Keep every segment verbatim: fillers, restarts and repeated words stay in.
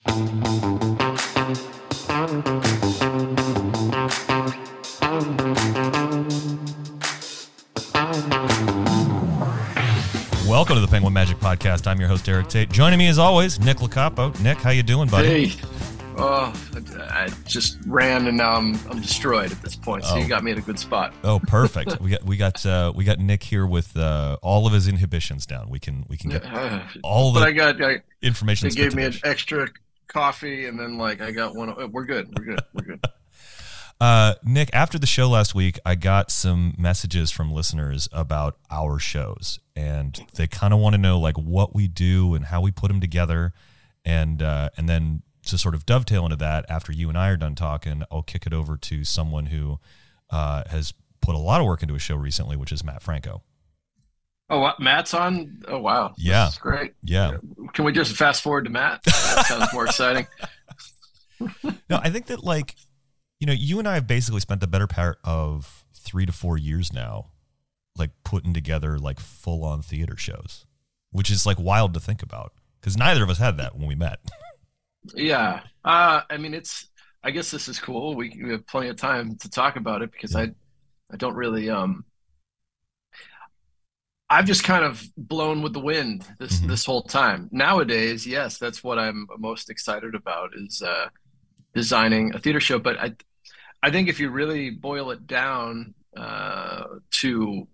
Welcome to the Penguin Magic Podcast. I'm your host, Eric Tate. Joining me as always, Nick Locapo. Nick, how you doing, buddy? Hey. Oh, I just ran and now I'm I'm destroyed at this point. So oh. you got me at a good spot. Oh, perfect. we got we got uh, we got Nick here with uh, all of his inhibitions down. We can we can get Uh, all the but I got I, information. They gave me an extra coffee and then like I got one. We're good. We're good. We're good. Uh, Nick, after the show last week, I got some messages from listeners about our shows, and they kind of want to know like what we do and how we put them together, and uh, and then to sort of dovetail into that, after you and I are done talking, I'll kick it over to someone who uh, has put a lot of work into a show recently, which is Matt Franco. Oh, what? Matt's on? Oh, wow. Yeah. That's great. Yeah. Can we just fast forward to Matt? That sounds more exciting. No, I think that like, you know, you and I have basically spent the better part of three to four years now, like putting together like full on theater shows, which is like wild to think about because neither of us had that when we met. Yeah. Uh, I mean, it's, I guess this is cool. We, we have plenty of time to talk about it because I, I don't really, um, I've just kind of blown with the wind this, mm-hmm. this whole time. Nowadays, yes, that's what I'm most excited about is, uh, designing a theater show. But I, I think if you really boil it down, uh, to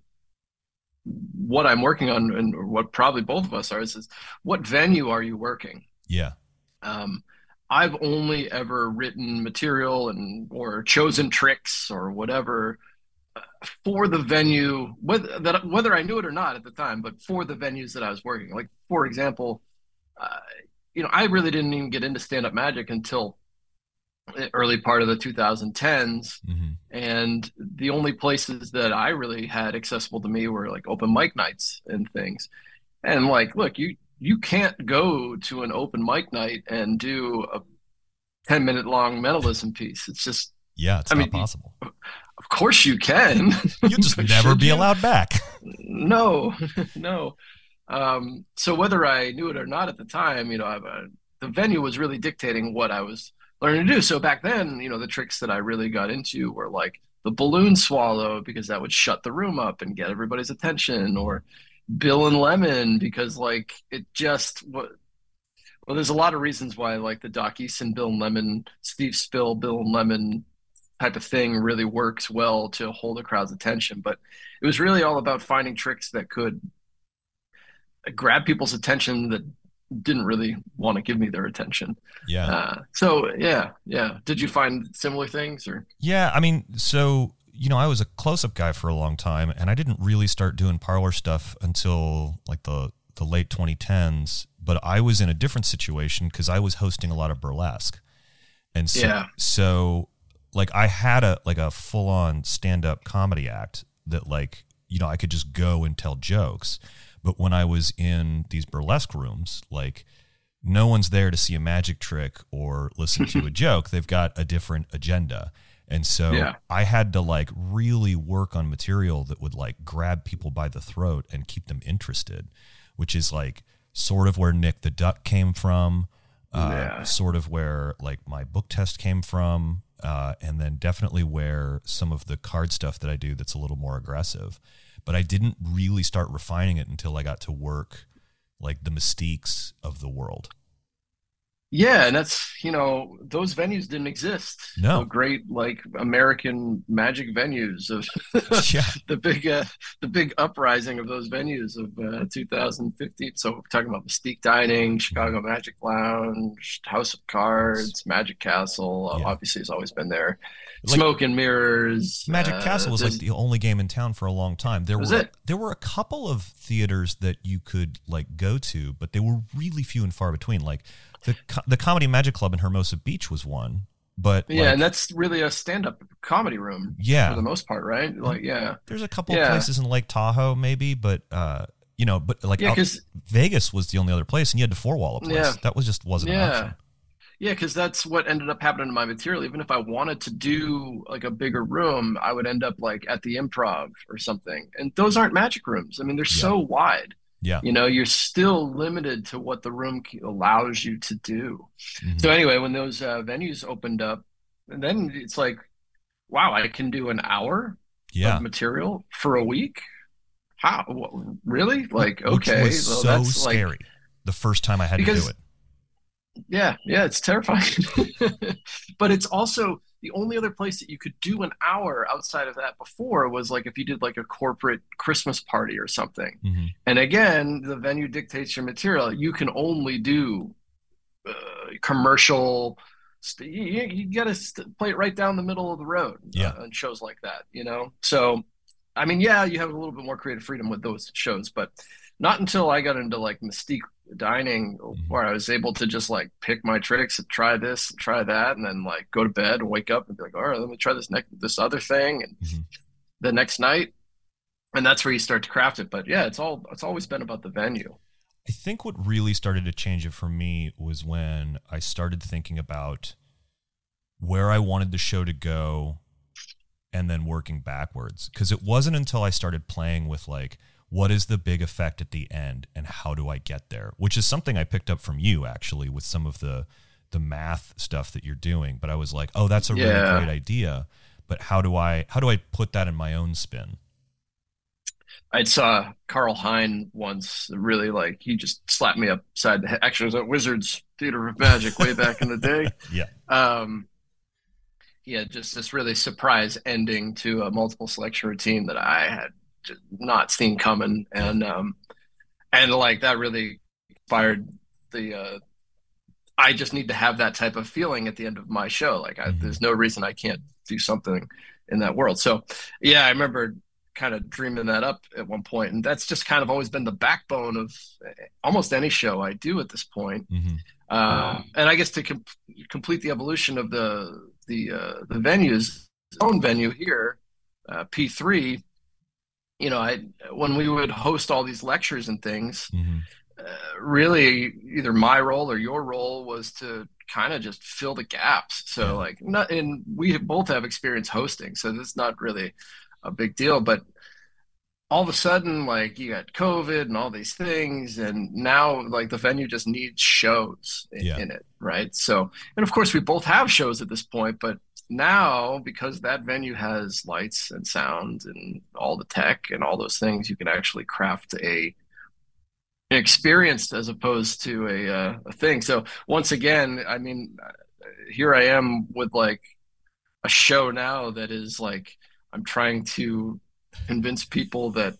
what I'm working on and what probably both of us are is, is what venue are you working? Yeah. Um, I've only ever written material and or chosen tricks or whatever uh, for the venue, whether that whether I knew it or not at the time, but for the venues that I was working. Like for example, uh, you know, I really didn't even get into stand-up magic until the early part of the twenty tens, mm-hmm. and the only places that I really had accessible to me were like open mic nights and things. And like, look, you. You can't go to an open mic night and do a ten minute long mentalism piece. It's just, yeah, it's I not mean, possible. Of course you can. You'll just never be you? allowed back. No, no. Um, so whether I knew it or not at the time, you know, I've, uh, the venue was really dictating what I was learning to do. So back then, you know, the tricks that I really got into were like the balloon swallow, because that would shut the room up and get everybody's attention, or Bill and Lemon, because like it just what well there's a lot of reasons why like the Doc Eason, Bill and Lemon, Steve Spill, Bill and Lemon type of thing really works well to hold a crowd's attention. But it was really all about finding tricks that could grab people's attention that didn't really want to give me their attention. Yeah. Uh, so yeah, yeah. Did you find similar things or? Yeah, I mean, so you know, I was a close-up guy for a long time, and I didn't really start doing parlor stuff until like the, the late twenty tens, but I was in a different situation because I was hosting a lot of burlesque. And so, yeah. so like I had a like a full-on stand-up comedy act that like, you know, I could just go and tell jokes. But when I was in these burlesque rooms, like no one's there to see a magic trick or listen to a joke. They've got a different agenda. And so yeah. I had to like really work on material that would like grab people by the throat and keep them interested, which is like sort of where Nick the Duck came from, uh, yeah. sort of where like my book test came from, uh, and then definitely where some of the card stuff that I do that's a little more aggressive. But I didn't really start refining it until I got to work like the Mystiques of the world. Yeah, and that's, you know, those venues didn't exist. No. The great like American magic venues of yeah. the big uh, the big uprising of those venues of uh, two thousand fifteen. So we're talking about Mystique Dining, Chicago Magic Lounge, House of Cards, Magic Castle. Yeah. Obviously, has always been there. Like, Smoke and Mirrors. Magic uh, Castle was like the only game in town for a long time. There was were it? there were a couple of theaters that you could like go to, but they were really few and far between. Like the the Comedy Magic Club in Hermosa Beach was one, but yeah, like, and that's really a stand-up comedy room. Yeah, for the most part, right? Like, yeah, there's a couple yeah. of places in Lake Tahoe, maybe, but uh, you know, but like yeah, out, Vegas was the only other place, and you had to four wall a place. Yeah. That was just wasn't yeah. an option. Yeah, because that's what ended up happening to my material. Even if I wanted to do like a bigger room, I would end up like at the Improv or something. And those aren't magic rooms. I mean, they're Yeah. so wide. Yeah. You know, you're still limited to what the room allows you to do. Hmm. So anyway, when those uh, venues opened up, and then it's like, wow, I can do an hour of Yeah. material for a week. How? Wh- Really? Like, Which okay, was well, so that's like scary the first time I had to do because it. yeah, yeah, it's terrifying. But it's also the only other place that you could do an hour outside of that before was like if you did like a corporate Christmas party or something. Hmm. And again, the venue dictates your material. You can only do uh, commercial. St- you, you got to st- play it right down the middle of the road Yeah. uh, on shows like that, you know? So, I mean, yeah, you have a little bit more creative freedom with those shows, but not until I got into like Mystique dining Hmm. where I was able to just like pick my tricks and try this and try that and then like go to bed and wake up and be like, all right, let me try this next this other thing and Hmm. the next night. And that's where you start to craft it. But yeah, it's all it's always been about the venue. I think what really started to change it for me was when I started thinking about where I wanted the show to go and then working backwards. Because it wasn't until I started playing with like, what is the big effect at the end and how do I get there? Which is something I picked up from you actually with some of the the math stuff that you're doing. But I was like, oh, that's a really Yeah. great idea. But how do I how do I put that in my own spin? I saw Carl Hein once really like he just slapped me upside the head. Actually, it was at Wizards Theater of Magic way back in the day. Yeah. Um, he had just this really surprise ending to a multiple selection routine that I had just not seen coming, Yeah. and um, and like that really inspired the. Uh, I just need to have that type of feeling at the end of my show. Like, I, Hmm. there's no reason I can't do something in that world. So, yeah, I remember kind of dreaming that up at one point, and that's just kind of always been the backbone of almost any show I do at this point. Hmm. Uh, and I guess to com- complete the evolution of the the uh, the venues, own venue here, uh, P three. You know, I when we would host all these lectures and things, Hmm. uh, really either my role or your role was to kind of just fill the gaps. So Yeah. like, not and we both have experience hosting, so this is not really a big deal. But all of a sudden, like you got COVID and all these things, and now like the venue just needs shows in, Yeah. in it, right? So, and of course, we both have shows at this point, but now because that venue has lights and sound and all the tech and all those things, you can actually craft a an experience as opposed to a uh, a thing. So once again, I mean, here I am with like a show now that is like I'm trying to convince people that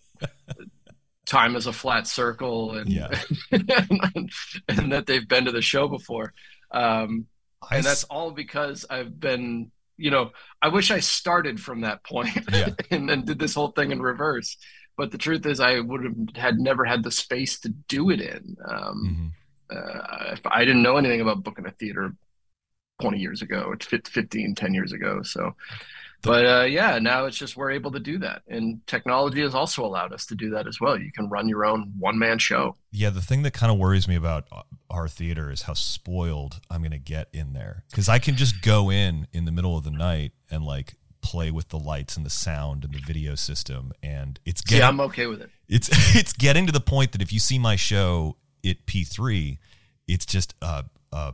time is a flat circle and Yeah. and, and that they've been to the show before. Um, I and that's s- all because I've been, you know, I wish I started from that point yeah. and then did this whole thing in reverse. But the truth is, I would have had never had the space to do it in. Um, Hmm. uh, if I didn't know anything about booking a theater twenty years ago, fifteen, ten years ago. So, The, but uh, yeah, now it's just we're able to do that. And technology has also allowed us to do that as well. You can run your own one man show. yeah, the thing that kind of worries me about our theater is how spoiled I'm going to get in there. Because I can just go in in the middle of the night and like play with the lights and the sound and the video system. And it's getting, Yeah, I'm okay with it. it's, it's getting to the point that if you see my show at P three, it's just, uh, uh,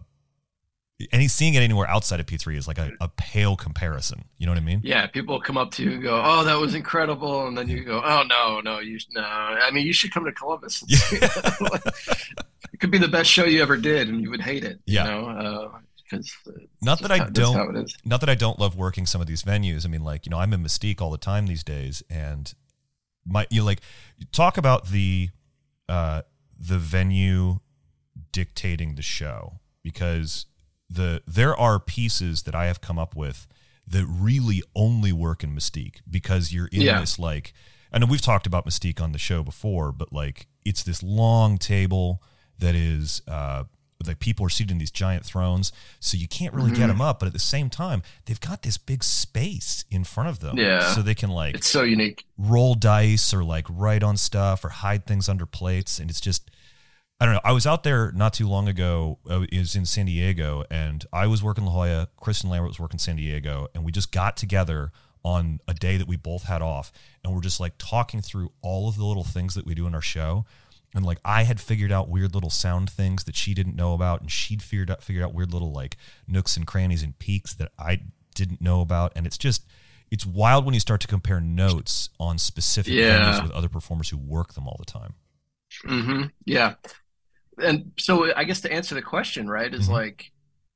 any seeing it anywhere outside of P three is like a, a pale comparison. You know what I mean? Yeah, people come up to you and go, "Oh, that was incredible," and then you go, "Oh no, no, you no." I mean, you should come to Columbus and see that. It could be the best show you ever did, and you would hate it. Yeah. You know, because uh, Not that I how, don't, how it is. not that I don't love working some of these venues. I mean, like, you know, I'm in Mystique all the time these days, and my, you know, like, talk about the, uh, the venue dictating the show, because the there are pieces that I have come up with that really only work in Mystique, because you're in Yeah. this, like, I know we've talked about Mystique on the show before, but like it's this long table that is uh like people are seated in these giant thrones, so you can't really get Mhm. them up, but at the same time they've got this big space in front of them, Yeah. so they can like It's so unique. roll dice or like write on stuff or hide things under plates. And it's just, I don't know. I was out there not too long ago. Uh, it was in San Diego, and I was working La Jolla. Kristen Lambert was working San Diego, and we just got together on a day that we both had off, and we're just like talking through all of the little things that we do in our show. And like I had figured out weird little sound things that she didn't know about, and she'd figured out figured out weird little like nooks and crannies and peaks that I didn't know about. And it's just it's wild when you start to compare notes on specific Yeah. venues with other performers who work them all the time. hmm Yeah. And so I guess to answer the question, right, is Mhm. like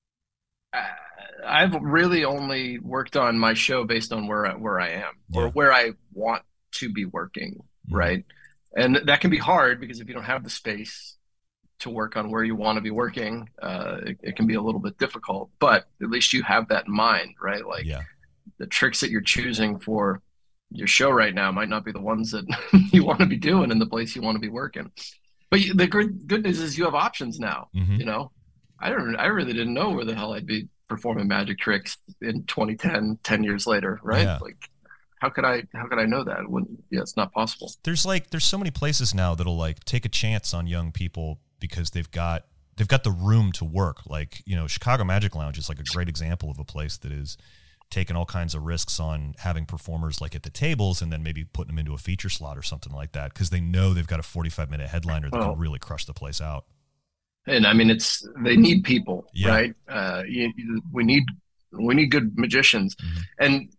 I, I've really only worked on my show based on where I, where I am or Yeah. where I want to be working, Mhm. right? And that can be hard because if you don't have the space to work on where you want to be working, uh, it, it can be a little bit difficult. But at least you have that in mind, right? Like Yeah. the tricks that you're choosing for your show right now might not be the ones that you want to be doing in the place you want to be working. But the good good news is you have options now. Mhm. You know, I don't I really didn't know where the hell I'd be performing magic tricks in twenty ten, ten years later, right? Yeah. Like how could I how could I know that? When yeah, it's not possible. There's like there's so many places now that'll like take a chance on young people because they've got they've got the room to work. Like, you know, Chicago Magic Lounge is like a great example of a place that is taking all kinds of risks on having performers like at the tables and then maybe putting them into a feature slot or something like that because they know they've got a forty-five minute headliner that Well, can really crush the place out. and I mean, it's they need people, Yeah. right? Uh, you, you- we need we need good magicians, Mhm. and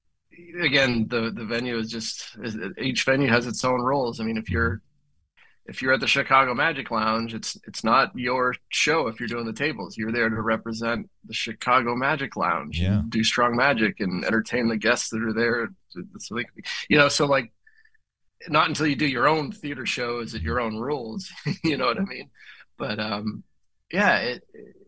again, the the venue is just is- each venue has its own rules. I mean, if you're if you're at the Chicago Magic Lounge, it's it's not your show if you're doing the tables. You're there to represent the Chicago Magic Lounge Yeah. and do strong magic and entertain the guests that are there. So they, you know, so like not until you do your own theater show is it your own rules. You know what I mean? But um, yeah, it,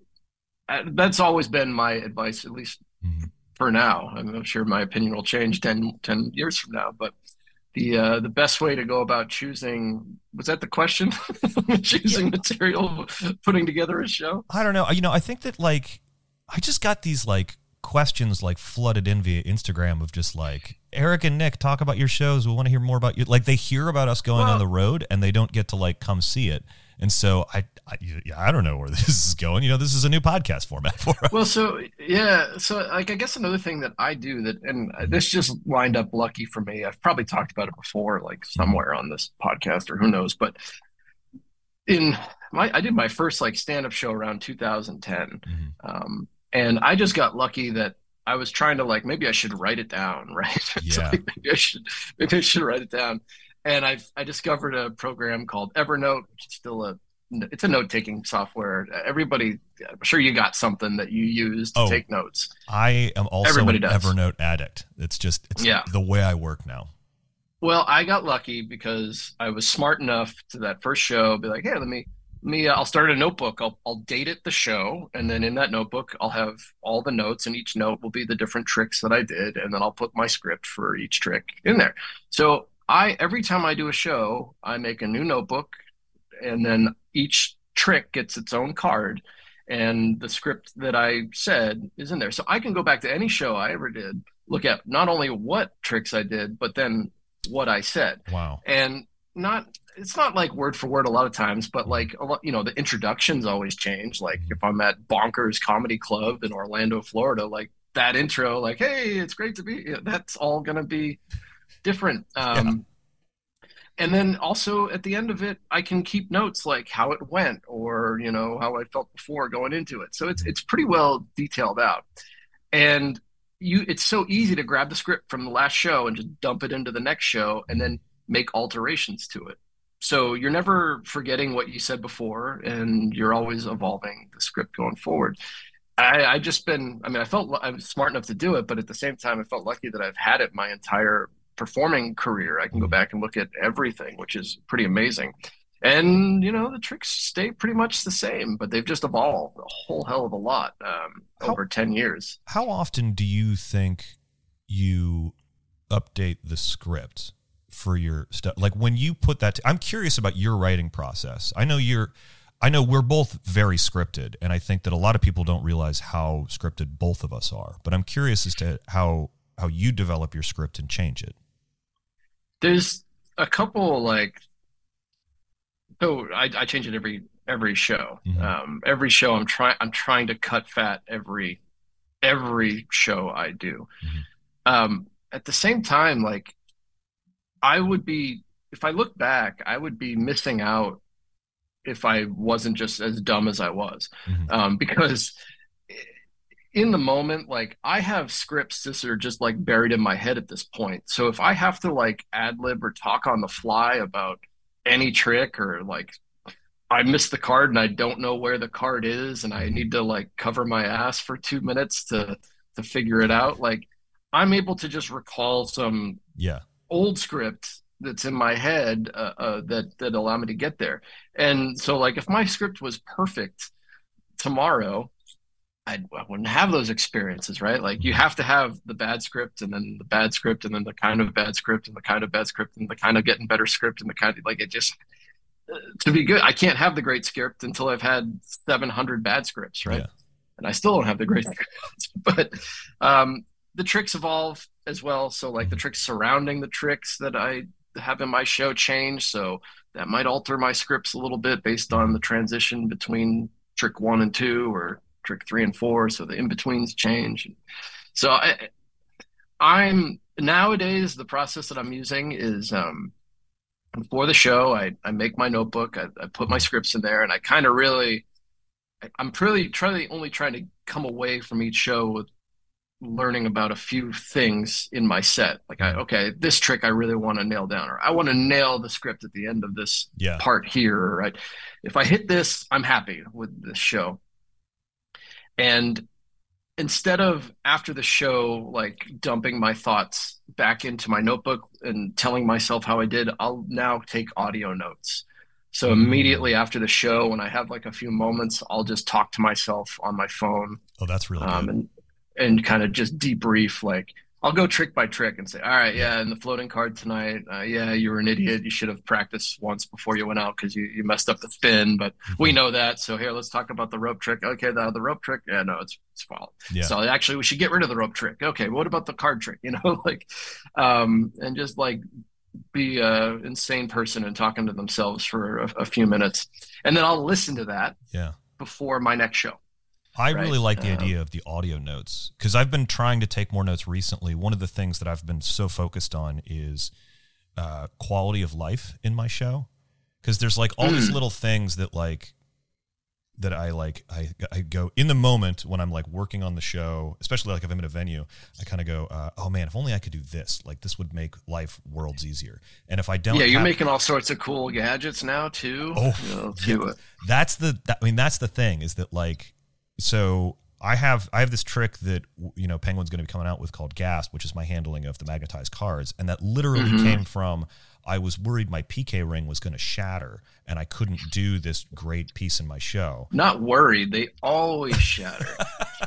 it, that's always been my advice, at least Mhm. for now. I'm, I'm sure my opinion will change ten, ten years from now, but the uh, the best way to go about choosing was that the question? Choosing material, putting together a show. I don't know. You know, I think that like I just got these like questions like flooded in via Instagram of just like Eric and Nick talk about your shows. We want to hear more about you. Like they hear about us going Well- on the road and they don't get to like come see it. And so I, I, yeah, I don't know where this is going. You know, this is a new podcast format for us. Well, so yeah, so like I guess another thing that I do that, and this just lined up lucky for me. I've probably talked about it before, like somewhere on this podcast or who knows. But in my, I did my first like stand-up show around two thousand ten, Mhm. um, and I just got lucky that I was trying to like maybe I should write it down, right? So, Yeah. like, maybe I should maybe I should write it down. And I I discovered a program called Evernote, which is still a it's a note-taking software. Everybody, I'm sure you got something that you use to Oh. take notes. I am also Everybody an does. Evernote addict. It's just it's Yeah. the way I work now. Well, I got lucky because I was smart enough to that first show be like, hey, let me me uh, I'll start a notebook. I'll I'll date it the show, and then in that notebook I'll have all the notes, and each note will be the different tricks that I did, and then I'll put my script for each trick in there. So I every time I do a show, I make a new notebook, and then each trick gets its own card, and the script that I said is in there. So I can go back to any show I ever did, look at not only what tricks I did, but then what I said. Wow. And not it's not like word for word a lot of times, but like a lot, you know, the introductions always change. Like if I'm at Bonkers Comedy Club in Orlando, Florida, like that intro, like, hey, it's great to be, you know, that's all gonna be different. Um And then also at the end of it, I can keep notes like how it went or, you know, how I felt before going into it. So it's it's pretty well detailed out. And you it's so easy to grab the script from the last show and just dump it into the next show and then make alterations to it. So you're never forgetting what you said before and you're always evolving the script going forward. I, I just been, I mean, I felt I was smart enough to do it, but at the same time, I felt lucky that I've had it my entire performing career. I can go back and look at everything, which is pretty amazing. And, you know, the tricks stay pretty much the same, but they've just evolved a whole hell of a lot um, How- over ten years. How often do you think you update the script for your stuff? Like when you put that, i I'm curious about your writing process. I know you're, I know we're both very scripted, and I think that a lot of people don't realize how scripted both of us are. But I'm curious as to how how you develop your script and change it. There's a couple like, so I, I change it every every show. Mhm. Um, every show I'm trying I'm trying to cut fat every every show I do. Mhm. Um, at the same time, like I would be if I look back, I would be missing out if I wasn't just as dumb as I was. Mhm. Um, because in the moment, like I have scripts that are just like buried in my head at this point. So if I have to like ad lib or talk on the fly about any trick, or like I missed the card and I don't know where the card is and I Mhm. need to like cover my ass for two minutes to to figure it out, like I'm able to just recall some Yeah. old script that's in my head, uh, uh, that that allow me to get there. And so like if my script was perfect tomorrow, I'd, I wouldn't have those experiences, right? Like you Mhm. have to have the bad script and then the bad script and then the kind of bad script and the kind of bad script and the kind of getting better script and the kind of like it just to be good. I can't have the great script until I've had seven hundred bad scripts, right? Yeah. And I still don't have the great scripts, but um, the tricks evolve as well. So like the Mhm. tricks surrounding the tricks that I have in my show change. So that might alter my scripts a little bit based on Mhm. the transition between trick one and two or trick three and four. So the in-betweens change. So I, I'm nowadays the process that I'm using is um, before the show, I, I make my notebook, I, I put my Mhm. scripts in there, and I kind of really, I, I'm really trying only trying to come away from each show with learning about a few things in my set. Like, I, Mhm. okay, this trick I really want to nail down, or I want to nail the script at the end of this Yeah. part here, right? If I hit this, I'm happy with this show. And instead of after the show, like dumping my thoughts back into my notebook and telling myself how I did, I'll now take audio notes. So Mm. immediately after the show, when I have like a few moments, I'll just talk to myself on my phone, Oh, that's really um, good. and and kind of just debrief. Like I'll go trick by trick and say, all right, Yeah. yeah, and the floating card tonight, uh, yeah, you were an idiot. You should have practiced once before you went out because you, you messed up the spin. But we Mhm. know that. So here, let's talk about the rope trick. Okay, the the rope trick, yeah, no, it's it's fault. Yeah. So actually, we should get rid of the rope trick. Okay, what about the card trick? You know, like, um, and just like be a insane person and talking to themselves for a, a few minutes, and then I'll listen to that Yeah. before my next show. I Right. really like the Um, idea of the audio notes because I've been trying to take more notes recently. One of the things that I've been so focused on is uh, quality of life in my show, because there's like all these mm, little things that like that I like I, I go in the moment when I'm like working on the show, especially like if I'm in a venue, I kind of go, uh, oh man, if only I could do this, like this would make life worlds easier. And if I don't yeah, you're have, making all sorts of cool gadgets now too. oh You know, yeah, to uh, that's the, that, I mean, that's the thing is that like, so I have, I have this trick that, you know, Penguin's going to be coming out with called Gasp, which is my handling of the magnetized cards. And that literally mhm. came from, I was worried my P K ring was going to shatter and I couldn't do this great piece in my show. Not worried. They always shatter.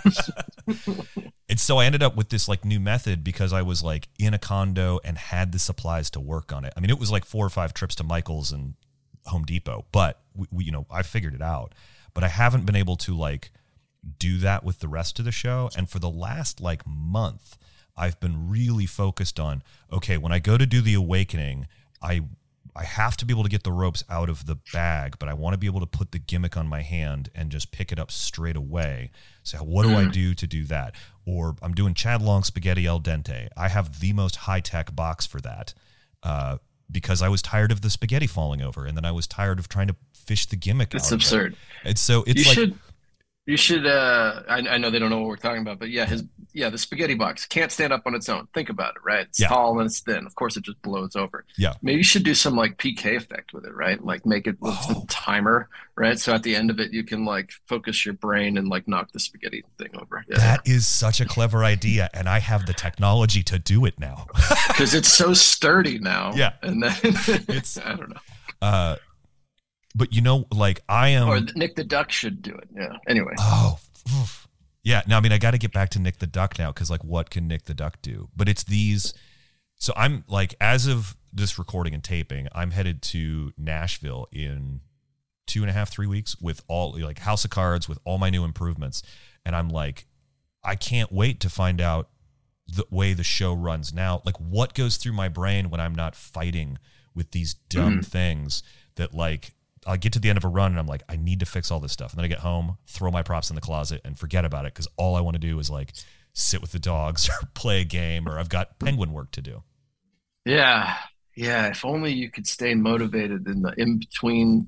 And so I ended up with this like new method because I was like in a condo and had the supplies to work on it. I mean, it was like four or five trips to Michael's and Home Depot, but we, we you know, I figured it out, but I haven't been able to like do that with the rest of the show. And for the last like month, I've been really focused on, okay, when I go to do the awakening, I I have to be able to get the ropes out of the bag, but I want to be able to put the gimmick on my hand and just pick it up straight away. So what do I Mm. do to do that? Or I'm doing Chad Long spaghetti al dente. I have the most high-tech box for that uh, because I was tired of the spaghetti falling over, and then I was tired of trying to fish the gimmick It's out of it. absurd. And so You it's like, should You should. Uh, I, I know they don't know what we're talking about, but yeah, yeah, his yeah, the spaghetti box can't stand up on its own. Think about it, right? It's yeah, tall and it's thin. Of course, it just blows over. yeah. Maybe you should do some like P K effect with it, right? Like make it with some Oh, timer, right? So at the end of it, you can like focus your brain and like knock the spaghetti thing over. Yeah, yeah. that is such a clever idea, and I have the technology to do it now. Because it's so sturdy now. Yeah, And then it's I don't know. uh, but you know, like I Or am. Nick the Duck should do it. Yeah. Anyway. Oh, oof. Yeah. No, I mean, I got to get back to Nick the Duck now because, like, what can Nick the Duck do? But it's these. So I'm like, as of this recording and taping, I'm headed to Nashville in two and a half, three weeks with all like House of Cards with all my new improvements, and I'm like, I can't wait to find out the way the show runs now. Like, what goes through my brain when I'm not fighting with these dumb Mhm. things that like. I get to the end of a run and I'm like, I need to fix all this stuff. And then I get home, throw my props in the closet and forget about it because all I want to do is like sit with the dogs or play a game or I've got Penguin work to do. Yeah. Yeah. If only you could stay motivated in the in between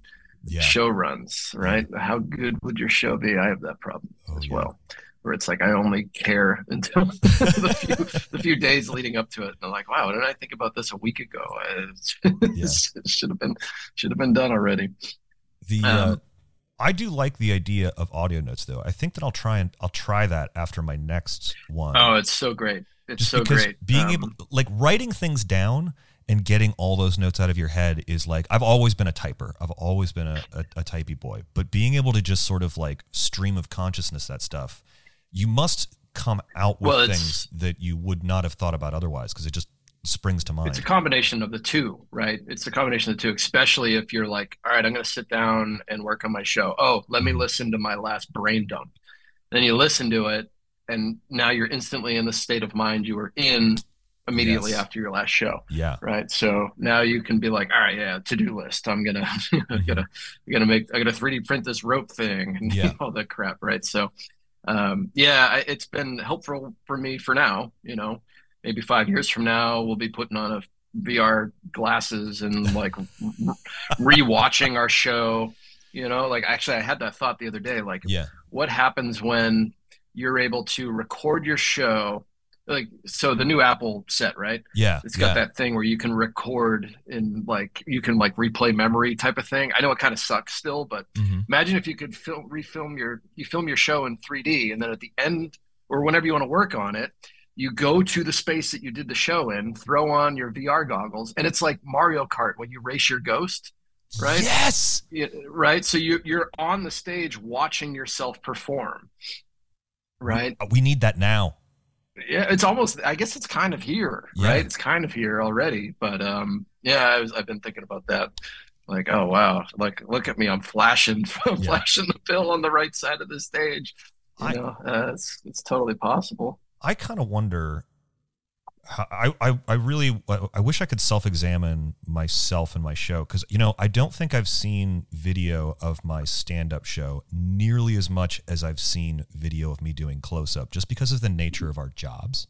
Yeah. show runs, right? How good would your show be? I have that problem Oh, as yeah. well, where it's like I only care until the few the few days leading up to it. And I'm like, wow, didn't I think about this a week ago? Yeah. It should have been should have been done already. The uh, Um, I do like the idea of audio notes, though. I think that I'll try and I'll try that after my next one. oh, it's so great. It's Just so because great. being Um, able, like writing things down and getting all those notes out of your head is like, I've always been a typer. I've always been a, a, a typey boy. But being able to just sort of like stream of consciousness that stuff, you must come out with Well, it's- things that you would not have thought about otherwise because it just springs to mind. It's a combination of the two, right? It's a combination of the two, especially if you're like, all right, I'm going to sit down and work on my show. Oh, let me Mhm. listen to my last brain dump. Then you listen to it, and now you're instantly in the state of mind you were in immediately Yes. after your last show, Yeah. right? So now you can be like, all right, yeah, to-do list. I'm gonna, I'm gonna, I'm gonna make, I'm gonna three D print this rope thing and Yeah. all that crap, right? So, um, yeah, I, it's been helpful for me for now. You know, maybe five years from now, we'll be putting on a V R glasses and like re-watching our show. You know, like actually, I had that thought the other day. Like, Yeah. what happens when you're able to record your show? Like, so the new Apple set, right? Yeah. It's got yeah. that thing where you can record in like you can like replay memory type of thing. I know it kind of sucks still, but Mhm. imagine if you could film refilm your you film your show in three D, and then at the end or whenever you want to work on it, you go to the space that you did the show in, throw on your V R goggles, and it's like Mario Kart when you race your ghost, right? Yes. You- right? So you you're on the stage watching yourself perform, right? We need that now. Yeah, it's almost I guess it's kind of here, Yeah. right? It's kind of here already. But um yeah, I was I've been thinking about that. Like, oh wow, like look at me, I'm flashing I'm Yeah. flashing the pill on the right side of the stage. You I- know, uh, it's it's totally possible. I kind of wonder. How, I, I I really I wish I could self-examine myself and my show because you know I don't think I've seen video of my stand-up show nearly as much as I've seen video of me doing close-up just because of the nature of our jobs.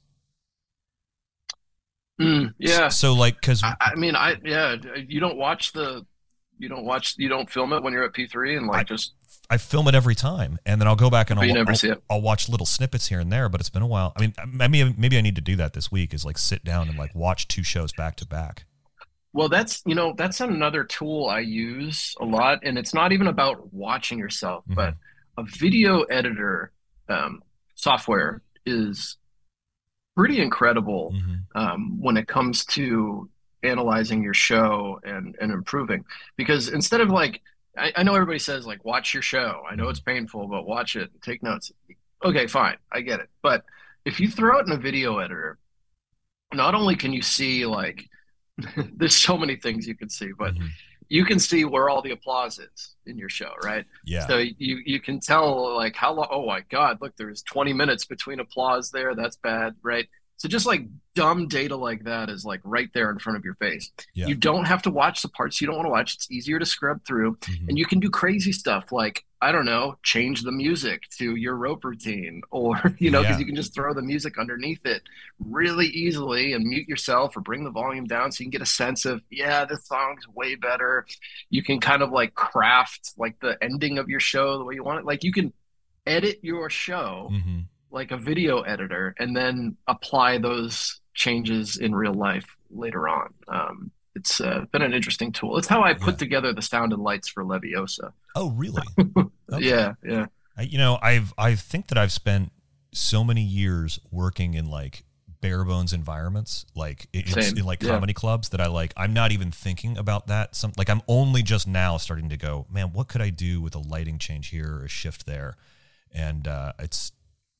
Mm, yeah. So like because I, I mean I yeah, you don't watch the you don't watch you don't film it when you're at P three and like I- just I film it every time, and then I'll go back and But I'll, you never I'll, see it. I'll watch little snippets here and there. But it's been a while. I mean, maybe maybe I need to do that this week. Is like sit down and like watch two shows back to back. Well, that's, you know, that's another tool I use a lot. And it's not even about watching yourself, Mhm. but a video editor um, software is pretty incredible Mhm. um, when it comes to analyzing your show and, and improving. Because instead of like, I, I know everybody says like, watch your show. I know it's painful, but watch it and take notes. Okay, fine. I get it. But if you throw it in a video editor, not only can you see like, there's so many things you can see, but Mhm. you can see where all the applause is in your show, right? Yeah. So you you can tell like how long. Oh my God, look, there's twenty minutes between applause there. That's bad, right? So just like dumb data like that is like right there in front of your face. Yeah. You don't have to watch the parts you don't want to watch. It's easier to scrub through, Mhm. and you can do crazy stuff like I don't know, change the music to your rope routine, or you know, because Yeah. you can just throw the music underneath it really easily and mute yourself or bring the volume down so you can get a sense of, yeah, this song's way better. You can kind of like craft like the ending of your show the way you want it. Like you can edit your show Mhm. like a video editor and then apply those changes in real life later on. Um, it's uh, been an interesting tool. It's how I put Yeah. together the sound and lights for Leviosa. Oh, really? Okay. Yeah, yeah. I, you know, I've I think that I've spent so many years working in like bare bones environments, like in, Same. in like Yeah. comedy clubs, that I like. I'm not even thinking about that. Some like I'm only just now starting to go, man, what could I do with a lighting change here or a shift there? And uh, it's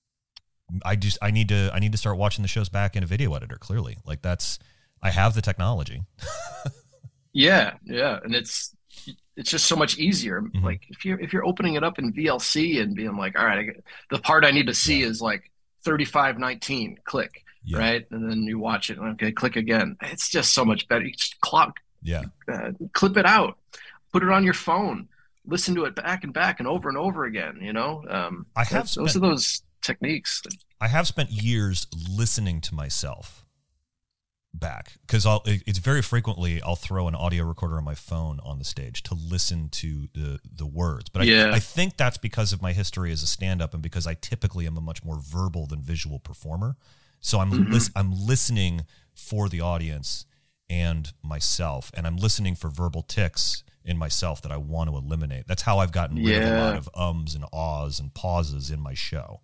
I just I need to I need to start watching the shows back in a video editor. Clearly, like that's I have the technology. Yeah, yeah, and it's it's just so much easier. Mhm. Like if you're if you're opening it up in V L C and being like, all right, I get, the part I need to see Yeah. is like thirty-five nineteen, click, Yeah. right, and then you watch it, and okay, click again. It's just so much better. You just clock, Yeah. uh, clip it out, put it on your phone, listen to it back and back and over and over again. You know, um, I have that's- those are spent- those techniques. I have spent years listening to myself. back because I'll it's very frequently I'll throw an audio recorder on my phone on the stage to listen to the the words. But yeah. I, I think that's because of my history as a stand-up and because I typically am a much more verbal than visual performer. So I'm mm-hmm. lis- I'm listening for the audience and myself, and I'm listening for verbal tics in myself that I want to eliminate. That's how I've gotten rid yeah. of a lot of ums and ahs and pauses in my show.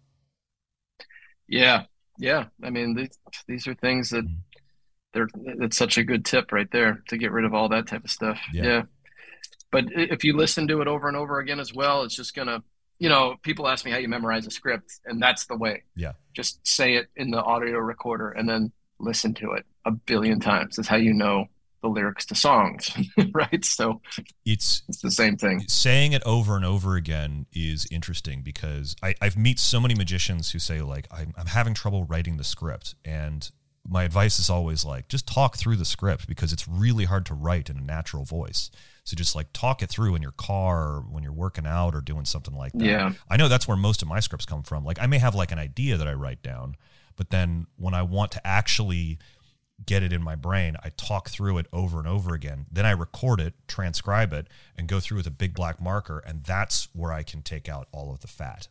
Yeah. Yeah. I mean, these, these are things that they're, it's such a good tip right there to get rid of all that type of stuff. Yeah. yeah. But if you listen to it over and over again as well, it's just going to, you know, people ask me how you memorize a script, and that's the way. Yeah. Just say it in the audio recorder and then listen to it a billion times. That's how you know the lyrics to songs, right? So it's it's the same thing. Saying it over and over again is interesting because I, I've met so many magicians who say like, I'm, I'm having trouble writing the script. And my advice is always like, just talk through the script because it's really hard to write in a natural voice. So just like talk it through in your car or when you're working out or doing something like that. Yeah. I know that's where most of my scripts come from. Like I may have like an idea that I write down, but then when I want to actually get it in my brain, I talk through it over and over again. Then I record it, transcribe it, and go through with a big black marker. And that's where I can take out all of the fat.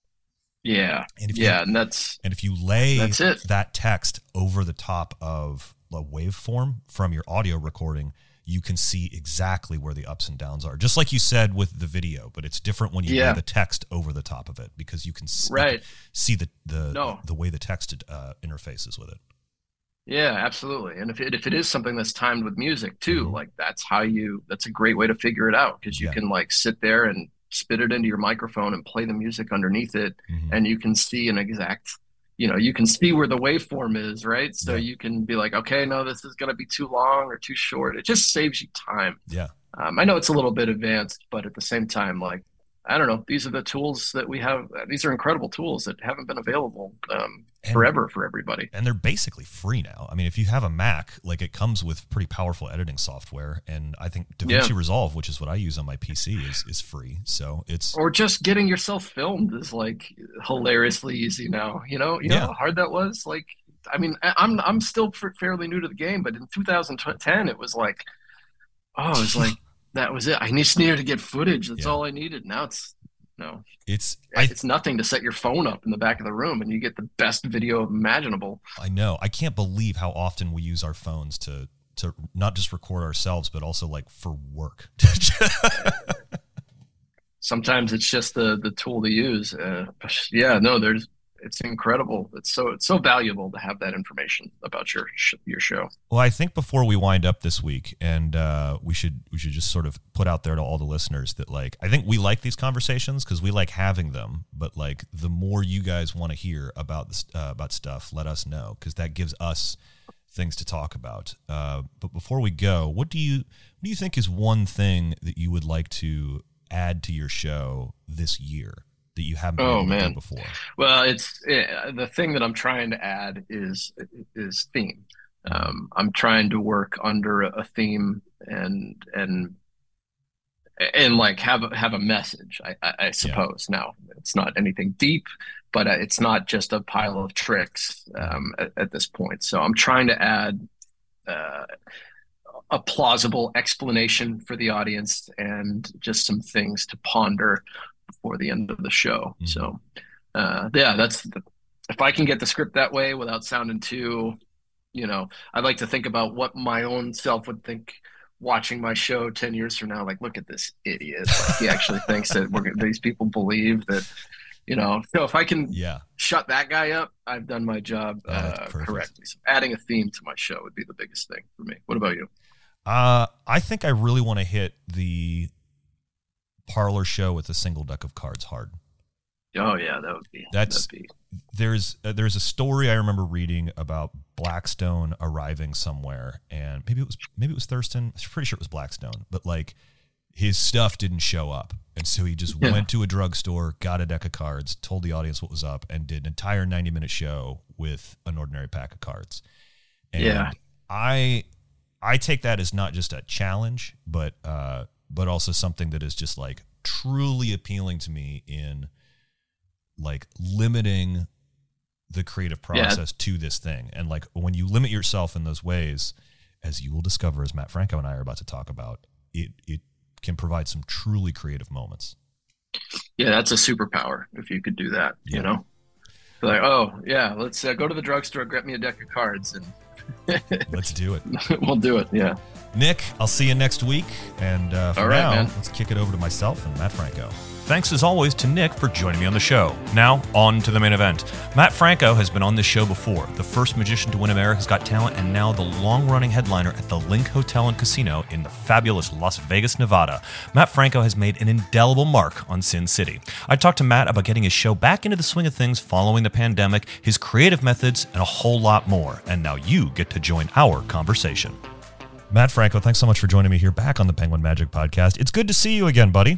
Yeah. And if yeah. You, and that's, and if you lay that's it. that text over the top of a waveform from your audio recording, you can see exactly where the ups and downs are. Just like you said with the video, but it's different when you yeah. lay the text over the top of it because you can see, right. you can see the, the, no. the way the text uh, interfaces with it. Yeah, absolutely. And if it, if it is something that's timed with music too, mm-hmm. like that's how you, that's a great way to figure it out because you yeah. can like sit there and spit it into your microphone and play the music underneath it. Mm-hmm. And you can see an exact, you know, you can see where the waveform is, right? So yeah. you can be like, okay, no, this is going to be too long or too short. It just saves you time. Yeah. Um, I know it's a little bit advanced, but at the same time, like, I don't know, these are the tools that we have. These are incredible tools that haven't been available um, and, forever for everybody. And they're basically free now. I mean, if you have a Mac, like it comes with pretty powerful editing software. And I think DaVinci yeah. Resolve, which is what I use on my P C, is is free. So it's or just getting yourself filmed is like hilariously easy now. You know, you know yeah. how hard that was. Like, I mean, I'm I'm still fairly new to the game, but in two thousand ten, it was like, oh, it was like. That was it. I just needed to get footage. That's yeah. all I needed. Now it's no. It's it's I, nothing to set your phone up in the back of the room and you get the best video imaginable. I know. I can't believe how often we use our phones to to not just record ourselves, but also like for work. Sometimes it's just the the tool to use. Uh, yeah, no, there's. It's incredible. It's so it's so valuable to have that information about your your show. Well, I think before we wind up this week, and uh, we should we should just sort of put out there to all the listeners that like I think we like these conversations because we like having them. But like the more you guys want to hear about this uh, about stuff, let us know because that gives us things to talk about. Uh, but before we go, what do you what do you think is one thing that you would like to add to your show this year that you haven't been oh, able to man. do before? Well, it's it, the thing that I'm trying to add is is theme. Um, I'm trying to work under a theme and and and like have a, have a message. I, I, I suppose yeah. now it's not anything deep, but it's not just a pile of tricks um, at, at this point. So I'm trying to add uh, a plausible explanation for the audience and just some things to ponder before the end of the show. Mm-hmm. So, uh, yeah, that's the, if I can get the script that way without sounding too, you know, I'd like to think about what my own self would think watching my show ten years from now. Like, look at this idiot. Like, he actually thinks that we're, these people believe that, you know, so if I can yeah. shut that guy up, I've done my job oh, uh, correctly. So adding a theme to my show would be the biggest thing for me. What about you? Uh, I think I really want to hit the parlor show with a single deck of cards hard. Oh yeah, that would be. That's be. there's uh, there's a story I remember reading about Blackstone arriving somewhere, and maybe it was maybe it was Thurston. I'm pretty sure it was Blackstone, but like his stuff didn't show up, and so he just yeah. went to a drugstore, got a deck of cards, told the audience what was up, and did an entire ninety minute show with an ordinary pack of cards. And yeah, I I take that as not just a challenge, but uh, but also something that is just like truly appealing to me in like limiting the creative process yeah. to this thing. And like when you limit yourself in those ways, as you will discover, as Matt Franco and I are about to talk about, it it can provide some truly creative moments. Yeah, that's a superpower if you could do that, yeah. you know? Like, oh, yeah, let's uh, go to the drugstore, get me a deck of cards, and let's do it. We'll do it, yeah. Nick, I'll see you next week. And uh, for All right, now, man. let's kick it over to myself and Matt Franco. Thanks as always to Nick for joining me on the show. Now, on to the main event. Matt Franco has been on this show before, the first magician to win America's Got Talent, and now the long-running headliner at the Link Hotel and Casino in the fabulous Las Vegas, Nevada. Matt Franco has made an indelible mark on Sin City. I talked to Matt about getting his show back into the swing of things following the pandemic, his creative methods, and a whole lot more. And now you get to join our conversation. Matt Franco, thanks so much for joining me here back on the Penguin Magic Podcast. It's good to see you again, buddy.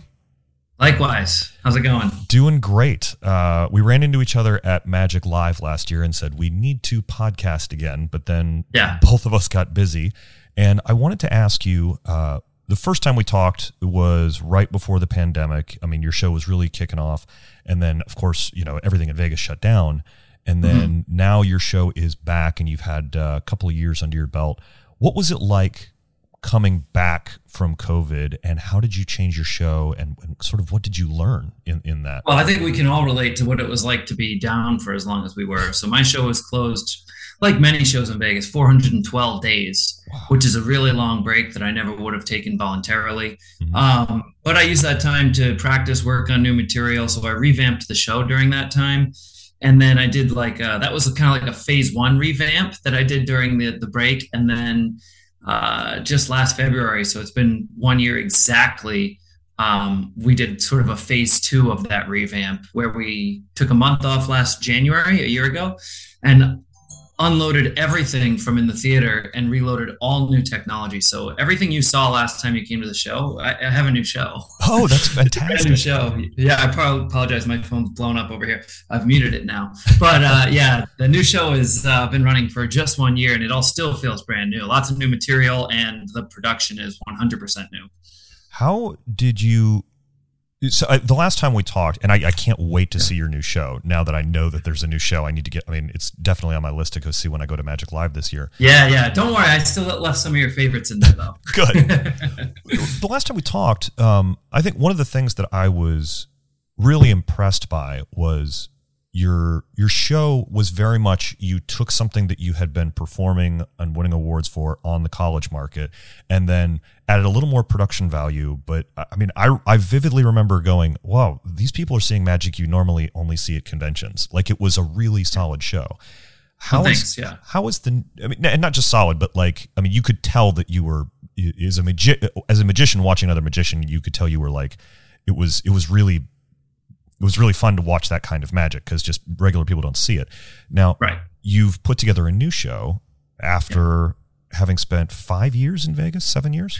Likewise. How's it going? Doing great. Uh, we ran into each other at Magic Live last year and said we need to podcast again, but then yeah. both of us got busy. And I wanted to ask you, uh, the first time we talked was right before the pandemic. I mean, your show was really kicking off. And then, of course, you know, everything in Vegas shut down. And then mm-hmm. now your show is back and you've had uh, a couple of years under your belt. What was it like coming back from COVID, and how did you change your show, and, and sort of what did you learn in, in that? Well, I think we can all relate to what it was like to be down for as long as we were. So my show was closed, like many shows in Vegas, four hundred twelve days, wow. which is a really long break that I never would have taken voluntarily. Mm-hmm. Um, but I used that time to practice, work on new material. So I revamped the show during that time. And then I did like, uh, that was kind of like a phase one revamp that I did during the, the break. And then uh, just last February, so it's been one year exactly, um, we did sort of a phase two of that revamp where we took a month off last January, a year ago, and unloaded everything from in the theater and reloaded all new technology. So everything you saw last time you came to the show, I, I have a new show. Oh, that's fantastic. new show. Yeah, I probably apologize. My phone's blown up over here. I've muted it now. But uh, yeah, the new show has uh, been running for just one year and it all still feels brand new. Lots of new material and the production is one hundred percent new. How did you... So I, the last time we talked, and I, I can't wait to see your new show. Now that I know that there's a new show, I need to get. I mean, it's definitely on my list to go see when I go to Magic Live this year. Yeah, yeah. Don't worry, I still left some of your favorites in there, though. Good. The last time we talked, um, I think one of the things that I was really impressed by was your your show was very much, you took something that you had been performing and winning awards for on the college market and then added a little more production value. But I mean, I I vividly remember going, wow, these people are seeing magic you normally only see at conventions. Like, it was a really solid show. How well, is, thanks, yeah. How is the, I mean, and not just solid, but like, I mean, you could tell that you were, as a magi- as a magician watching another magician, you could tell you were like, it was, it was really, it was really fun to watch that kind of magic because just regular people don't see it. Now, right. You've put together a new show after yeah. having spent five years in Vegas, seven years?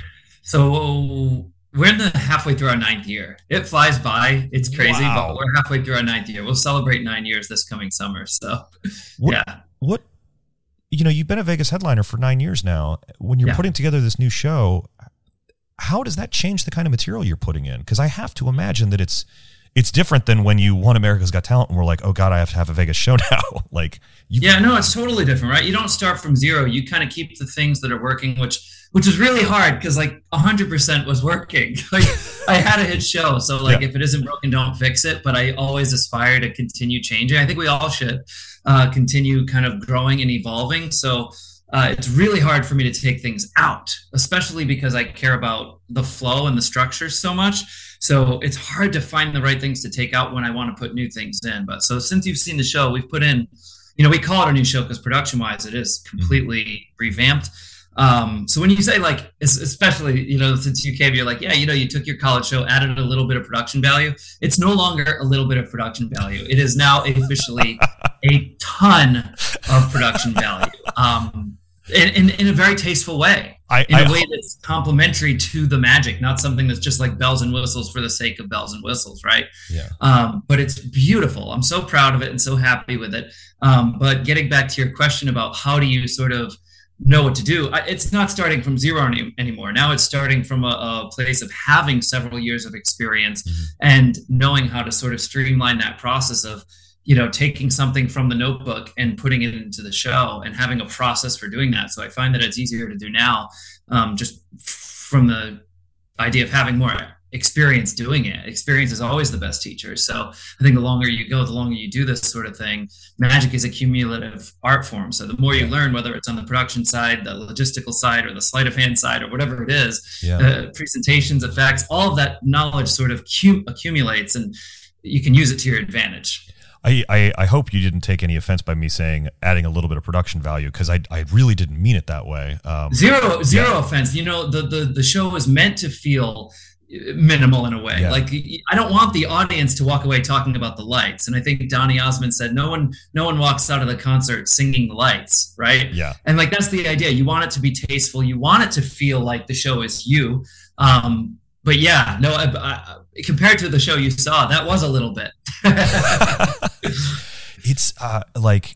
So we're in the halfway through our ninth year. It flies by. It's crazy, wow. but we're halfway through our ninth year. We'll celebrate nine years this coming summer. So, what, yeah. What, you know, you've been a Vegas headliner for nine years now. When you're yeah. putting together this new show, how does that change the kind of material you're putting in? Because I have to imagine that it's, It's different than when you won America's Got Talent and we're like, oh God, I have to have a Vegas show now. like, you- yeah, no, it's totally different, right? You don't start from zero. You kind of keep the things that are working, which which is really hard because like one hundred percent was working. Like, I had a hit show, so like yeah. if it isn't broken, don't fix it. But I always aspire to continue changing. I think we all should uh, continue kind of growing and evolving. So uh, it's really hard for me to take things out, especially because I care about the flow and the structure so much. So it's hard to find the right things to take out when I want to put new things in. But so since you've seen the show, we've put in, you know, we call it a new show because production wise, it is completely revamped. Um, so when you say like, especially, you know, since you came, you're like, yeah, you know, you took your college show, added a little bit of production value. It's no longer a little bit of production value. It is now officially a ton of production value. Um, in, in, in a very tasteful way. I, in a I, way that's complementary to the magic, not something that's just like bells and whistles for the sake of bells and whistles, right? Yeah. Um, but it's beautiful. I'm so proud of it and so happy with it. Um, but getting back to your question about how do you sort of know what to do, I, it's not starting from zero any, anymore. Now it's starting from a, a place of having several years of experience mm-hmm. and knowing how to sort of streamline that process of you know, taking something from the notebook and putting it into the show and having a process for doing that. So I find that it's easier to do now, um, just from the idea of having more experience doing it. Experience is always the best teacher. So I think the longer you go, the longer you do this sort of thing. Magic is a cumulative art form. So the more you learn, whether it's on the production side, the logistical side, or the sleight of hand side, or whatever it is, yeah. uh, presentations, effects, all of that knowledge sort of cum- accumulates, and you can use it to your advantage. I, I, I hope you didn't take any offense by me saying adding a little bit of production value, because I, I really didn't mean it that way. Um, zero zero yeah. offense. You know, the, the, the show is meant to feel minimal in a way. Yeah. Like, I don't want the audience to walk away talking about the lights. And I think Donny Osmond said, no one no one walks out of the concert singing the lights, right? Yeah. And like, that's the idea. You want it to be tasteful. You want it to feel like the show is you. Um, but yeah, no, I, I, compared to the show you saw, that was a little bit. It's uh, like,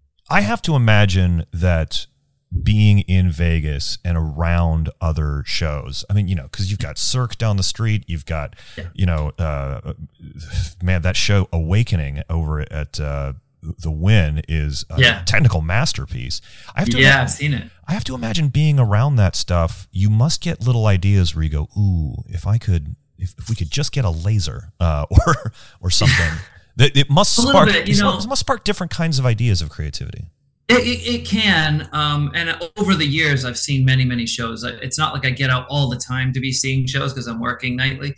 I have to imagine that being in Vegas and around other shows, I mean, you know, because you've got Cirque down the street, you've got, yeah. you know, uh, man, that show Awakening over at uh, the Wynn is a yeah. technical masterpiece. I have to yeah, imagine, I've seen it. I have to imagine being around that stuff. You must get little ideas where you go, ooh, if I could, if, if we could just get a laser uh, or or something. It, it must spark. Bit, you know, it must spark different kinds of ideas of creativity. It, it, it can, um, and over the years, I've seen many, many shows. It's not like I get out all the time to be seeing shows because I'm working nightly.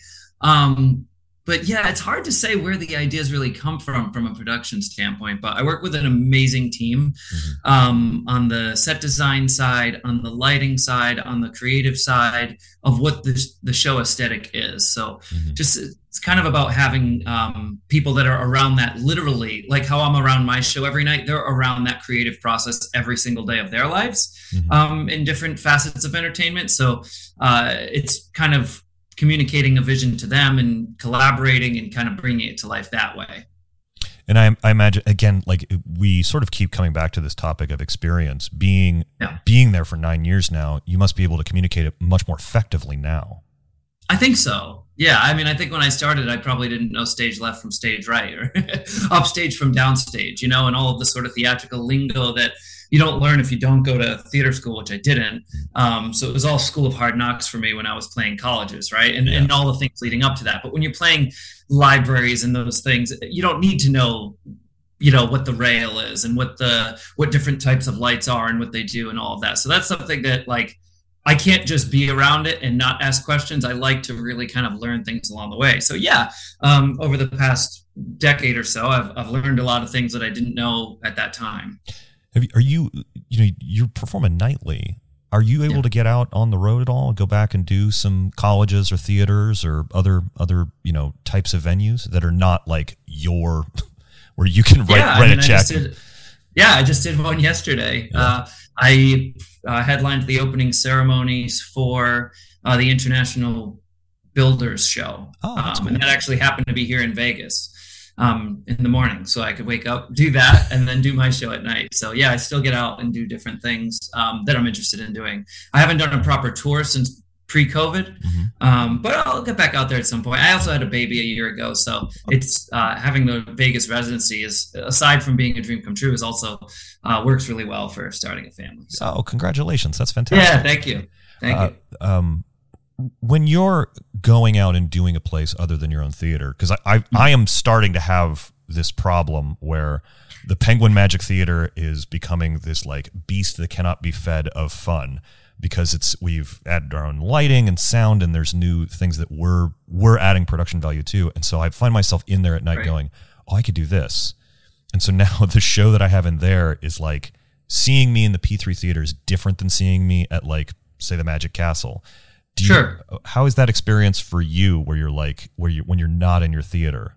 Um, but yeah, it's hard to say where the ideas really come from, from a production standpoint. But I work with an amazing team mm-hmm. um, on the set design side, on the lighting side, on the creative side of what the, the show aesthetic is. So mm-hmm. just it's kind of about having um, people that are around that literally, like how I'm around my show every night. They're around that creative process every single day of their lives mm-hmm. um, in different facets of entertainment. So uh, it's kind of communicating a vision to them and collaborating and kind of bringing it to life that way. And I, I imagine, again, like we sort of keep coming back to this topic of experience. Being yeah. being there for nine years now, you must be able to communicate it much more effectively now. I think so. Yeah. I mean, I think when I started, I probably didn't know stage left from stage right or upstage from downstage, you know, and all of the sort of theatrical lingo that you don't learn if you don't go to theater school, which I didn't. Um, so it was all school of hard knocks for me when I was playing colleges, right? And, yeah. and all the things leading up to that. But when you're playing libraries and those things, you don't need to know, you know, what the rail is and what the what different types of lights are and what they do and all of that. So that's something that, like, I can't just be around it and not ask questions. I like to really kind of learn things along the way. So yeah, um, over the past decade or so, I've I've learned a lot of things that I didn't know at that time. Have you, are you, you know, you're performing nightly. Are you able yeah. to get out on the road at all and go back and do some colleges or theaters or other, other, you know, types of venues that are not like your, where you can write, yeah, write I mean, a check? I did, yeah, I just did one yesterday. Yeah. Uh, I uh, headlined the opening ceremonies for uh, the International Builders Show. Oh, that's um, cool. And that actually happened to be here in Vegas. Um, in the morning, so I could wake up, do that, and then do my show at night. So yeah, I still get out and do different things um, that I'm interested in doing. I haven't done a proper tour since pre-COVID, mm-hmm. um, but I'll get back out there at some point. I also had a baby a year ago, so it's uh, having the Vegas residency is, aside from being a dream come true, is also uh, works really well for starting a family. So. Oh, congratulations! That's fantastic. Yeah, thank you, thank uh, you. Um, when you're going out and doing a place other than your own theater, because I, I, mm-hmm. I am starting to have this problem where the Penguin Magic Theater is becoming this like beast that cannot be fed of fun, because it's we've added our own lighting and sound, and there's new things that we're we're adding production value to. And so I find myself in there at night right. going, oh, I could do this. And so now the show that I have in there is like, seeing me in the P three theater is different than seeing me at, like, say, the Magic Castle. Do you, sure. How is that experience for you, where you're like, where you when you're not in your theater?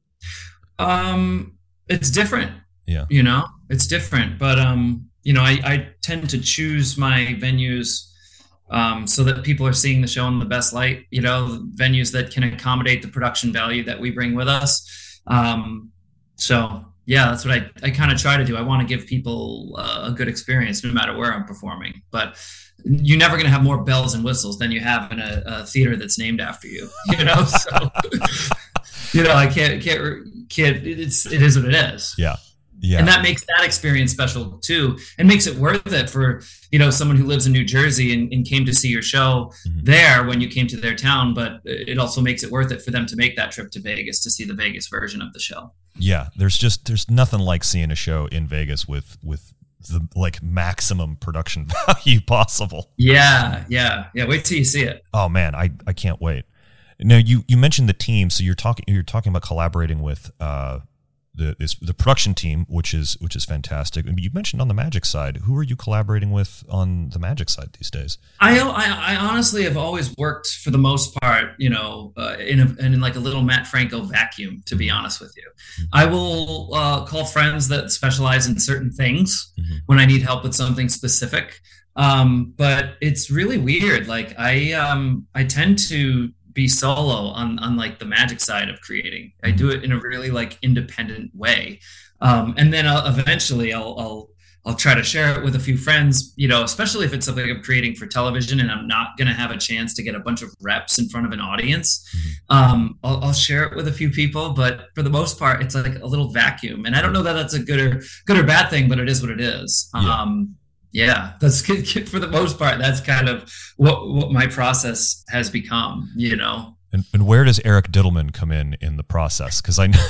Um, it's different. Yeah. You know, it's different. But um, you know, I, I tend to choose my venues um so that people are seeing the show in the best light. You know, venues that can accommodate the production value that we bring with us. Um, so yeah, that's what I I kind of try to do. I want to give people uh, a good experience no matter where I'm performing. But you're never going to have more bells and whistles than you have in a, a theater that's named after you, you know? So you know, I can't, can't, can't, it's, it is what it is. Yeah. Yeah. And that makes that experience special too, and makes it worth it for, you know, someone who lives in New Jersey and, and came to see your show mm-hmm. there when you came to their town. But it also makes it worth it for them to make that trip to Vegas to see the Vegas version of the show. Yeah. There's just, there's nothing like seeing a show in Vegas with, with the like maximum production value possible. Yeah. Yeah. Yeah. Wait till you see it. Oh man. I, I can't wait. Now you, you mentioned the team. So you're talking, you're talking about collaborating with, uh, the this, the production team, which is which is fantastic. You mentioned on the Magic side, who are you collaborating with on the Magic side these days? I I, I honestly have always worked for the most part, you know, uh, in a, in like a little Matt Franco vacuum. To be honest with you, mm-hmm. I will uh, call friends that specialize in certain things mm-hmm. when I need help with something specific. Um, but it's really weird. Like I um, I tend to be solo on, on like the Magic side of creating. I do it in a really like independent way. Um, and then I'll, eventually I'll, I'll, I'll try to share it with a few friends, you know, especially if it's something I'm creating for television and I'm not going to have a chance to get a bunch of reps in front of an audience. Um, I'll, I'll share it with a few people, but for the most part, it's like a little vacuum. And I don't know that that's a good or good or bad thing, but it is what it is. Yeah. Um, Yeah, that's good. For the most part, that's kind of what, what my process has become, you know. And, and where does Eric Diddleman come in in the process? Because I know.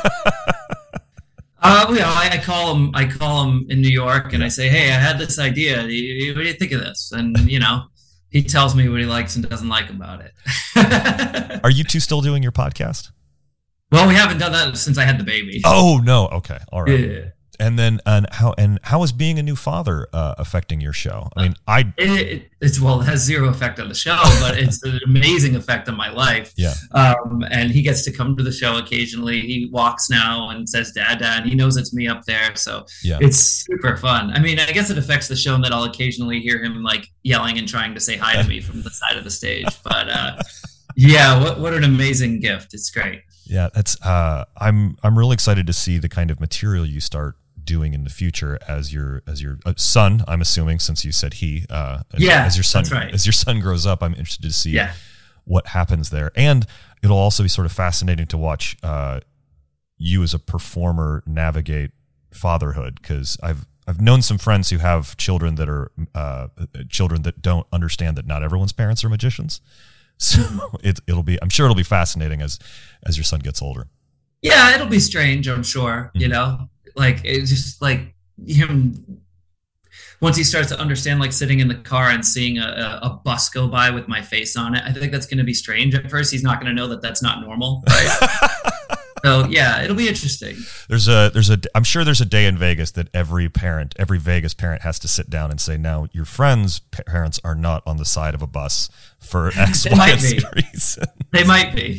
uh, you know, I, I call him. I call him in New York, and I say, "Hey, I had this idea. What do you, what do you think of this?" And you know, he tells me what he likes and doesn't like about it. Are you two still doing your podcast? Well, we haven't done that since I had the baby. Oh no! Okay, all right. Yeah. And then, and how and how is being a new father uh, affecting your show? I mean, I it, it, it's well, it has zero effect on the show, but it's an amazing effect on my life. Yeah. Um, and he gets to come to the show occasionally. He walks now and says "Dad, Dad." And he knows it's me up there, so yeah. It's super fun. I mean, I guess it affects the show in that I'll occasionally hear him like yelling and trying to say hi to me from the side of the stage. But uh, yeah, what what an amazing gift! It's great. Yeah, that's. Uh, I'm I'm really excited to see the kind of material you start doing in the future as your as your uh, son. I'm assuming, since you said he. Uh, as, yeah, as your son that's right. As your son grows up, I'm interested to see yeah. what happens there, and it'll also be sort of fascinating to watch uh, you as a performer navigate fatherhood, because I've I've known some friends who have children that are uh, children that don't understand that not everyone's parents are magicians. So it it'll be I'm sure it'll be fascinating as as your son gets older. Yeah, it'll be strange, I'm sure. Mm-hmm. You know. Like, it's just like him, once he starts to understand, like sitting in the car and seeing a, a bus go by with my face on it, I think that's going to be strange. At first, he's not going to know that that's not normal, right? So, yeah, it'll be interesting. There's a, there's a, I'm sure there's a day in Vegas that every parent, every Vegas parent has to sit down and say, now, your friends' parents are not on the side of a bus for X, Y, and Z reason. They might be.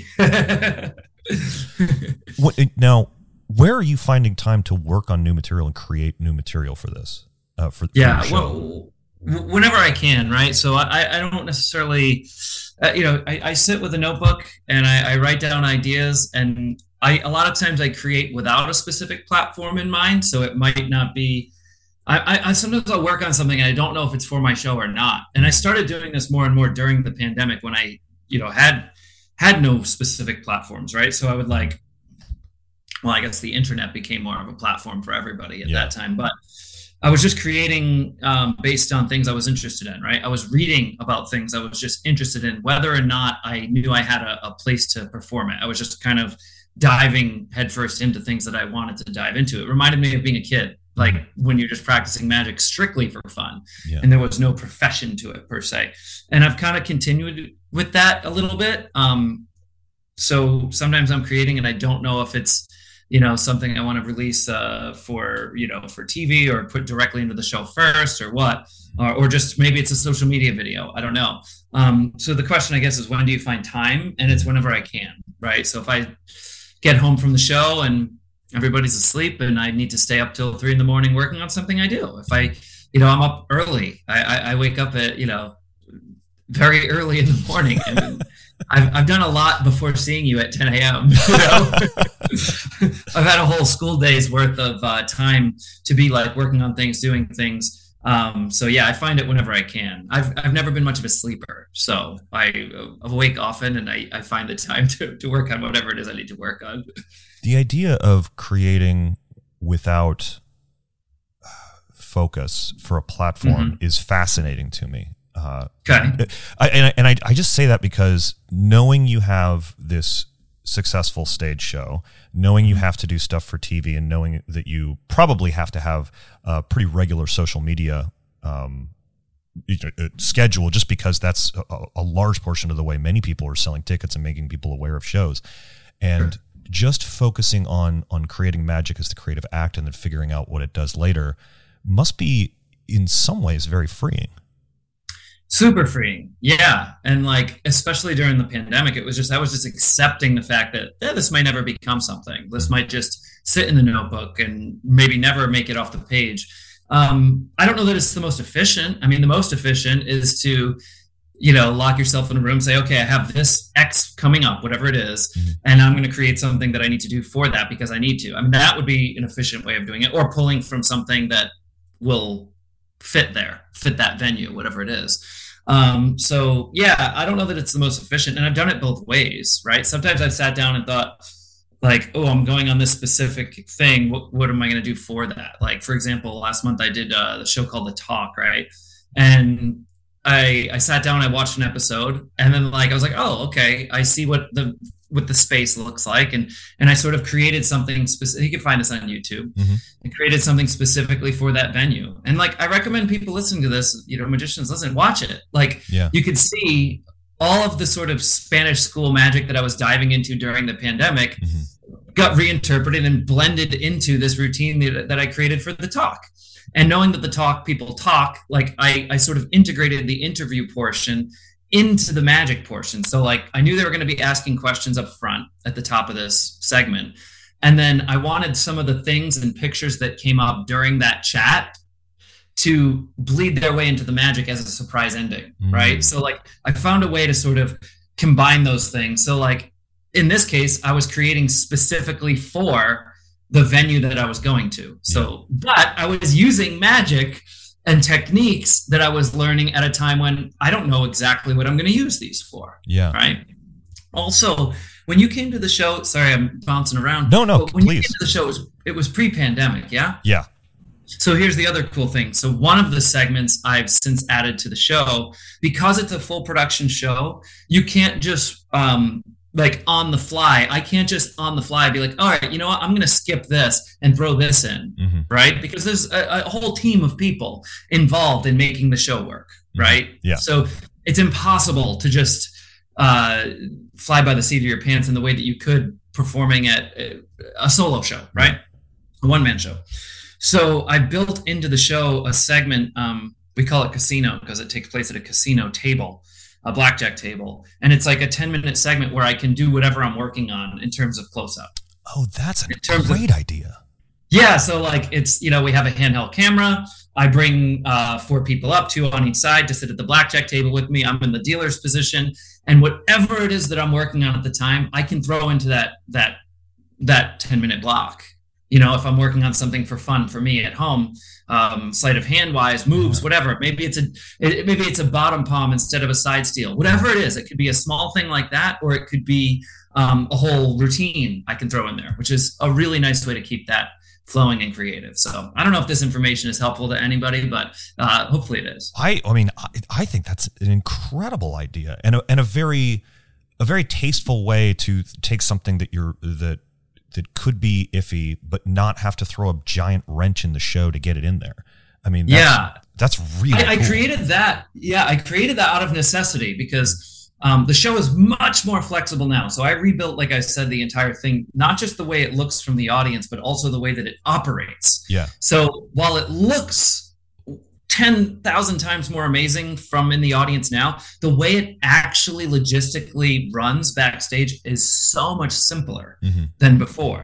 What, now, where are you finding time to work on new material and create new material for this? Uh, for, for yeah, well, whenever I can, right? So I, I don't necessarily, uh, you know, I, I sit with a notebook and I, I write down ideas, and I a lot of times I create without a specific platform in mind. So it might not be. I, I, I sometimes I'll work on something and I don't know if it's for my show or not. And I started doing this more and more during the pandemic when I, you know, had had no specific platforms, right? So I would like. Well, I guess the internet became more of a platform for everybody at yeah. that time, but I was just creating um, based on things I was interested in, right? I was reading about things I was just interested in, whether or not I knew I had a, a place to perform it. I was just kind of diving headfirst into things that I wanted to dive into. It reminded me of being a kid, like when you're just practicing magic strictly for fun yeah. and there was no profession to it per se. And I've kind of continued with that a little bit. Um, so sometimes I'm creating and I don't know if it's, you know, something I want to release uh, for, you know, for T V or put directly into the show first or what, or, or just maybe it's a social media video. I don't know. Um, so the question, I guess, is when do you find time? And it's whenever I can, right? So if I get home from the show and everybody's asleep and I need to stay up till three in the morning working on something, I do. If I, you know, I'm up early, I, I, I wake up at, you know, very early in the morning. And I've I've done a lot before seeing you at ten a.m. You know? I've had a whole school day's worth of uh, time to be like working on things, doing things. Um, so yeah, I find it whenever I can. I've I've never been much of a sleeper, so I uh, awake often, and I, I find the time to, to work on whatever it is I need to work on. The idea of creating without focus for a platform mm-hmm. is fascinating to me. Uh, okay, I, and I, and I I just say that because knowing you have this successful stage show, knowing you have to do stuff for T V, and knowing that you probably have to have a pretty regular social media um, schedule, just because that's a, a large portion of the way many people are selling tickets and making people aware of shows. And sure. just focusing on on creating magic as the creative act and then figuring out what it does later must be in some ways very freeing. Super freeing. Yeah. And like, especially during the pandemic, it was just, I was just accepting the fact that yeah, this might never become something. This might just sit in the notebook and maybe never make it off the page. Um, I don't know that it's the most efficient. I mean, the most efficient is to, you know, lock yourself in a room, say, okay, I have this X coming up, whatever it is, mm-hmm. and I'm going to create something that I need to do for that because I need to. I mean, that would be an efficient way of doing it, or pulling from something that will fit there, fit that venue, whatever it is. Um, so yeah, I don't know that it's the most efficient, and I've done it both ways, right? Sometimes I've sat down and thought like, oh, I'm going on this specific thing. What, what am I going to do for that? Like, for example, last month I did uh, the show called The Talk, right? And I, I sat down, I watched an episode, and then like, I was like, oh, okay, I see what the, what the space looks like. And, and I sort of created something specific. You can find this on YouTube mm-hmm. and created something specifically for that venue. And like, I recommend people listening to this, you know, magicians, listen, watch it. Like yeah. you could see all of the sort of Spanish school magic that I was diving into during the pandemic mm-hmm. got reinterpreted and blended into this routine that, that I created for The Talk. And knowing that The Talk people talk, like I, I sort of integrated the interview portion into the magic portion. So like I knew they were going to be asking questions up front at the top of this segment. And then I wanted some of the things and pictures that came up during that chat to bleed their way into the magic as a surprise ending, mm-hmm. right? So like I found a way to sort of combine those things. So like in this case, I was creating specifically for the venue that I was going to. So, yeah. but I was using magic and techniques that I was learning at a time when I don't know exactly what I'm going to use these for. Yeah. Right. Also, when you came to the show, sorry, I'm bouncing around. No, no, but when please. you came to the show, it was, it was pre-pandemic. Yeah. Yeah. So here's the other cool thing. So one of the segments I've since added to the show, because it's a full production show, you can't just, um, like on the fly, I can't just on the fly be like, all right, you know what? I'm going to skip this and throw this in, mm-hmm. right? Because there's a, a whole team of people involved in making the show work, mm-hmm. right? Yeah. So it's impossible to just uh, fly by the seat of your pants in the way that you could performing at a solo show, right? A one-man show. So I built into the show a segment, um, we call it Casino because it takes place at a casino table. A blackjack table, and it's like a ten minute segment where I can do whatever I'm working on in terms of close up. Oh, that's a great of, idea. Yeah. So like it's, you know, we have a handheld camera. I bring uh, four people up, two on each side to sit at the blackjack table with me. I'm in the dealer's position, and whatever it is that I'm working on at the time, I can throw into that, that, that ten minute block. You know, if I'm working on something for fun for me at home, um, sleight of hand wise, moves, whatever. Maybe it's a it, maybe it's a bottom palm instead of a side steal. Whatever it is, it could be a small thing like that, or it could be um, a whole routine I can throw in there, which is a really nice way to keep that flowing and creative. So I don't know if this information is helpful to anybody, but uh, hopefully it is. I I mean I, I think that's an incredible idea and a, and a very a very tasteful way to take something that you're that. that could be iffy, but not have to throw a giant wrench in the show to get it in there. I mean, that's, yeah, that's really I, cool. I created that. Yeah, I created that out of necessity because um, the show is much more flexible now. So I rebuilt, like I said, the entire thing, not just the way it looks from the audience, but also the way that it operates. Yeah. So while it looks ten thousand times more amazing from in the audience now, the way it actually logistically runs backstage is so much simpler mm-hmm. than before,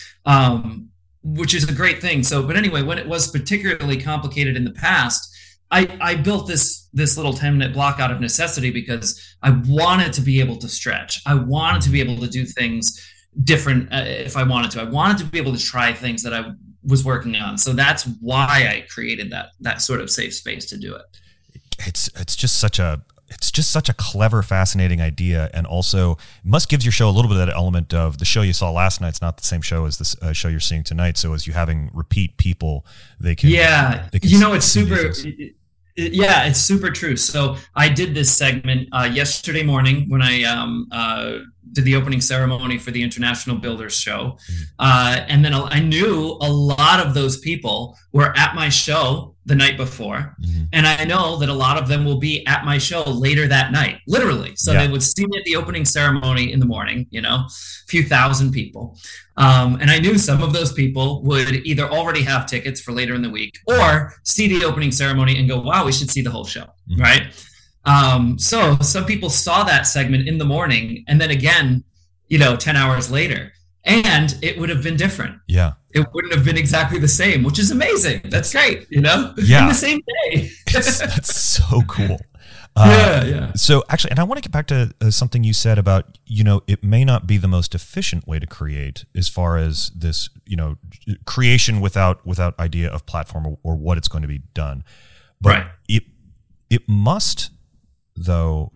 um, which is a great thing. So, but anyway, when it was particularly complicated in the past, I, I built this this little ten minute block out of necessity because I wanted to be able to stretch. I wanted to be able to do things different uh, if I wanted to. I wanted to be able to try things that I was working on. So that's why I created that that sort of safe space to do it. It's it's just such a it's just such a clever, fascinating idea, and also must gives your show a little bit of that element of the show you saw last night's not the same show as this uh, show you're seeing tonight. So as you having repeat people, they can yeah, they can you know, it's super. It, yeah, it's super true. So I did this segment uh, yesterday morning when I um, uh, did the opening ceremony for the International Builders Show, mm-hmm. uh, and then I knew a lot of those people were at my show the night before. Mm-hmm. And I know that a lot of them will be at my show later that night, literally. So yeah. They would see me at the opening ceremony in the morning, you know, a few thousand people. Um, and I knew some of those people would either already have tickets for later in the week or see the opening ceremony and go, wow, we should see the whole show, mm-hmm. right? Um, so some people saw that segment in the morning and then again, you know, ten hours later. And it would have been different. Yeah. It wouldn't have been exactly the same, which is amazing. That's great, you know? Yeah. In the same day. that's, that's so cool. Uh, yeah, yeah. So actually, and I want to get back to uh, something you said about, you know, it may not be the most efficient way to create as far as this, you know, creation without without idea of platform or, or what it's going to be done. But right. it it must, though,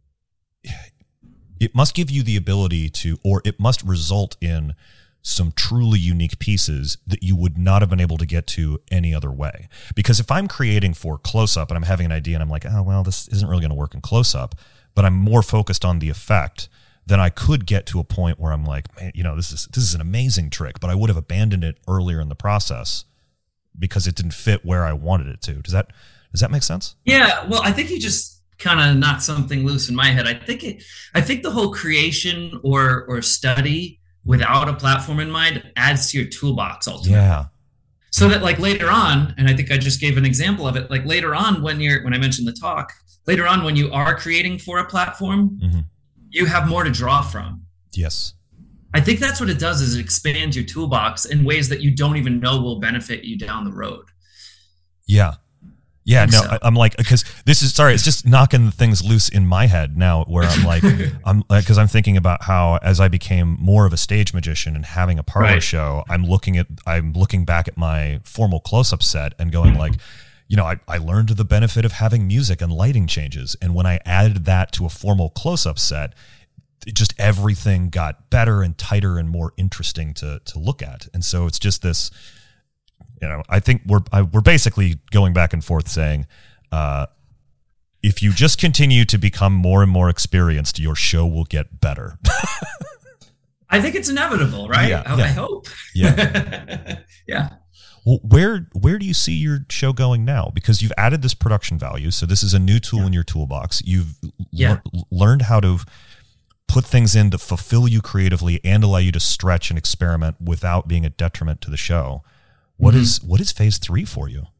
it must give you the ability to, or it must result in some truly unique pieces that you would not have been able to get to any other way. Because if I'm creating for close-up and I'm having an idea and I'm like, oh, well, this isn't really going to work in close-up, but I'm more focused on the effect, then I could get to a point where I'm like, man, you know, this is this is an amazing trick, but I would have abandoned it earlier in the process because it didn't fit where I wanted it to. Does that does that make sense? Yeah, well, I think you just kind of knocked something loose in my head. I think it, I think the whole creation or or study without a platform in mind adds to your toolbox ultimately. Yeah. So that like later on, and I think I just gave an example of it, like later on when you're, when I mentioned the talk, later on when you are creating for a platform, mm-hmm. you have more to draw from. Yes. I think that's what it does is it expands your toolbox in ways that you don't even know will benefit you down the road. Yeah. Yeah, no, so. I, I'm like, because this is, sorry, it's just knocking things loose in my head now where I'm like, I'm like, because I'm thinking about how as I became more of a stage magician and having a parlor right. show, I'm looking at, I'm looking back at my formal close-up set and going like, you know, I, I learned the benefit of having music and lighting changes. And when I added that to a formal close-up set, it just everything got better and tighter and more interesting to to look at. And so it's just this, you know, I think we're I, we're basically going back and forth saying, uh, if you just continue to become more and more experienced, your show will get better. I think it's inevitable, right? Yeah, I, yeah. I hope. Yeah. Yeah. Well, where where do you see your show going now? Because you've added this production value, so this is a new tool yeah. in your toolbox. You've yeah. le- learned how to put things in to fulfill you creatively and allow you to stretch and experiment without being a detriment to the show. What mm-hmm. is what is phase three for you?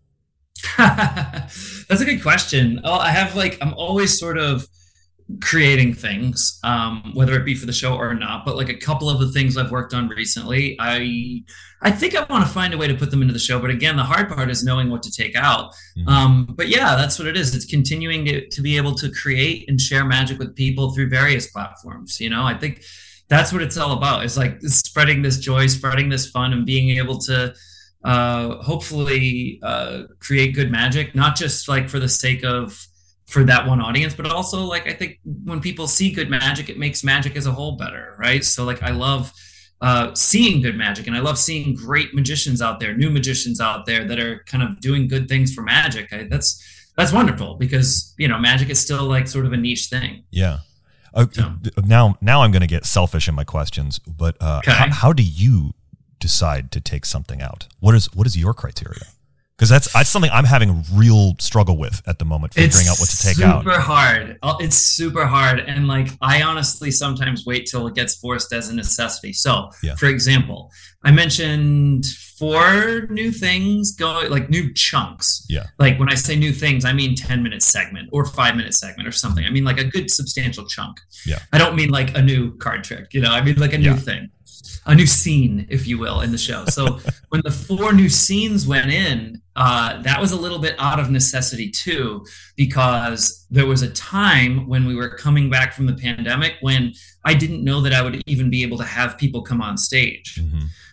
That's a good question. Oh, I have like, I'm always sort of creating things, um, whether it be for the show or not, but like a couple of the things I've worked on recently, I I think I want to find a way to put them into the show. But again, the hard part is knowing what to take out. Mm-hmm. Um, but yeah, that's what it is. It's continuing to, to be able to create and share magic with people through various platforms. You know, I think that's what it's all about. It's like spreading this joy, spreading this fun, and being able to uh hopefully uh create good magic, not just like for the sake of for that one audience, but also like I think when people see good magic, it makes magic as a whole better, right? So like I love uh seeing good magic, and I love seeing great magicians out there, new magicians out there that are kind of doing good things for magic. I, that's that's wonderful, because you know magic is still like sort of a niche thing. Yeah. Uh, so. Now now I'm going to get selfish in my questions, but uh okay. how, how do you decide to take something out? What is what is your criteria? Because that's that's something I'm having a real struggle with at the moment, figuring it's out what to take out. It's super hard. It's super hard. And like, I honestly sometimes wait till it gets forced as a necessity. So yeah. for example, I mentioned four new things going, like new chunks. Yeah. Like when I say new things, I mean ten minute segment or five minute segment or something. I mean like a good substantial chunk. Yeah. I don't mean like a new card trick, you know, I mean like a new yeah. thing. A new scene, if you will, in the show. So when the four new scenes went in, uh, that was a little bit out of necessity too, because there was a time when we were coming back from the pandemic when I didn't know that I would even be able to have people come on stage. Mm-hmm.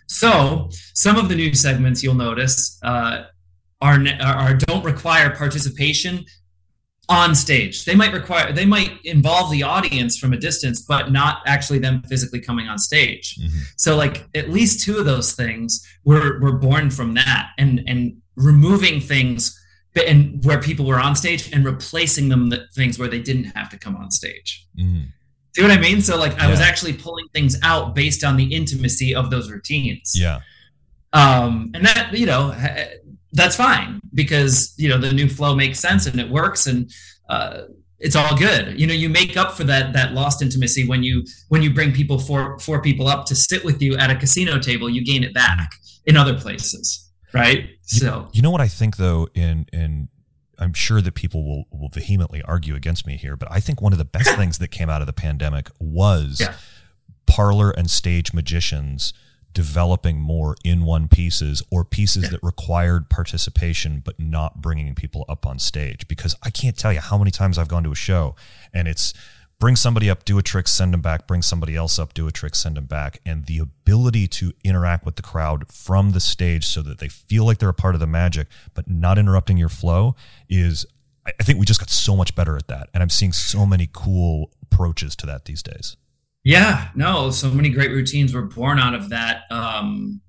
So some of the new segments you'll notice uh, are, are don't require participation on stage. They might require, they might involve the audience from a distance, but not actually them physically coming on stage. Mm-hmm. So like at least two of those things were, were born from that, and, and removing things and where people were on stage and replacing them with things where they didn't have to come on stage. Mm-hmm. See what I mean? So like I yeah. was actually pulling things out based on the intimacy of those routines. Yeah. Um, and that, you know, that's fine, because, you know, the new flow makes sense and it works, and uh, it's all good. You know, you make up for that, that lost intimacy when you, when you bring people, four, four people up to sit with you at a casino table, you gain it back in other places. Right. So, you know what I think though, in, in, I'm sure that people will, will vehemently argue against me here, but I think one of the best things that came out of the pandemic was yeah. parlor and stage magicians developing more in one pieces, or pieces yeah. that required participation but not bringing people up on stage. Because I can't tell you how many times I've gone to a show and it's bring somebody up, do a trick, send them back, bring somebody else up, do a trick, send them back. And the ability to interact with the crowd from the stage so that they feel like they're a part of the magic but not interrupting your flow is, I think we just got so much better at that. And I'm seeing so many cool approaches to that these days. Yeah, no, so many great routines were born out of that, um,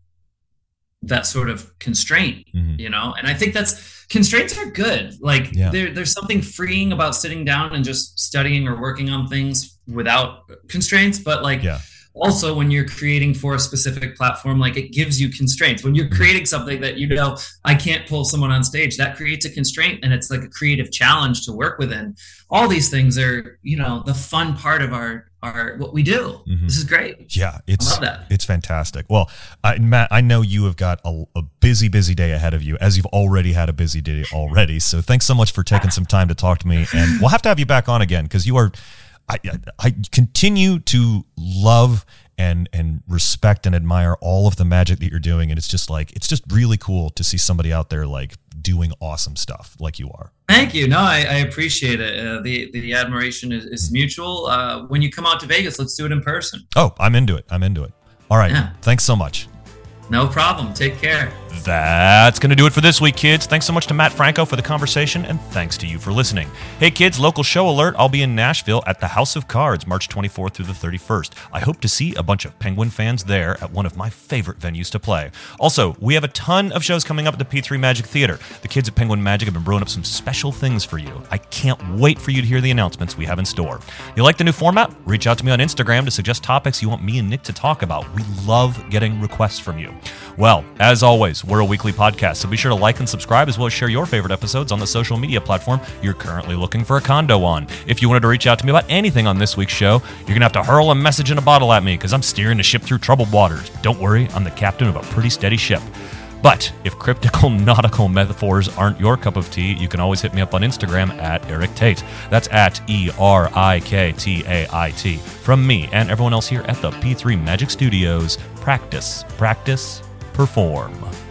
that sort of constraint, mm-hmm. you know? And I think that's, constraints are good. Like yeah. there, there's something freeing about sitting down and just studying or working on things without constraints. But like yeah. also when you're creating for a specific platform, like it gives you constraints. When you're creating something that, you know, I can't pull someone on stage, that creates a constraint, and it's like a creative challenge to work within. All these things are, you know, the fun part of our, our what we do. Mm-hmm. This is great. Yeah, it's I love that. It's fantastic. Well, I, Matt, I know you have got a, a busy, busy day ahead of you, as you've already had a busy day already. So thanks so much for taking some time to talk to me, and we'll have to have you back on again, because you are, I, I continue to love and and respect and admire all of the magic that you're doing, and it's just like it's just really cool to see somebody out there like doing awesome stuff like you are. Thank you. No, I, I appreciate it. Uh, the the admiration is, is mutual. Uh, when you come out to Vegas, let's do it in person. Oh, I'm into it. I'm into it. All right. Yeah. Thanks so much. No problem. Take care. That's going to do it for this week, kids. Thanks so much to Matt Franco for the conversation, and thanks to you for listening. Hey, kids, local show alert. I'll be in Nashville at the House of Cards March twenty-fourth through the thirty-first. I hope to see a bunch of Penguin fans there at one of my favorite venues to play. Also, we have a ton of shows coming up at the P three Magic Theater. The kids at Penguin Magic have been brewing up some special things for you. I can't wait for you to hear the announcements we have in store. You like the new format? Reach out to me on Instagram to suggest topics you want me and Nick to talk about. We love getting requests from you. Well, as always, we're a weekly podcast, so be sure to like and subscribe, as well as share your favorite episodes on the social media platform you're currently looking for a condo on. If you wanted to reach out to me about anything on this week's show, you're going to have to hurl a message in a bottle at me, because I'm steering the ship through troubled waters. Don't worry, I'm the captain of a pretty steady ship. But if cryptical nautical metaphors aren't your cup of tea, you can always hit me up on Instagram at Eric Tait. That's at E R I K T A I T. From me and everyone else here at the P three Magic Studios, practice, practice, perform.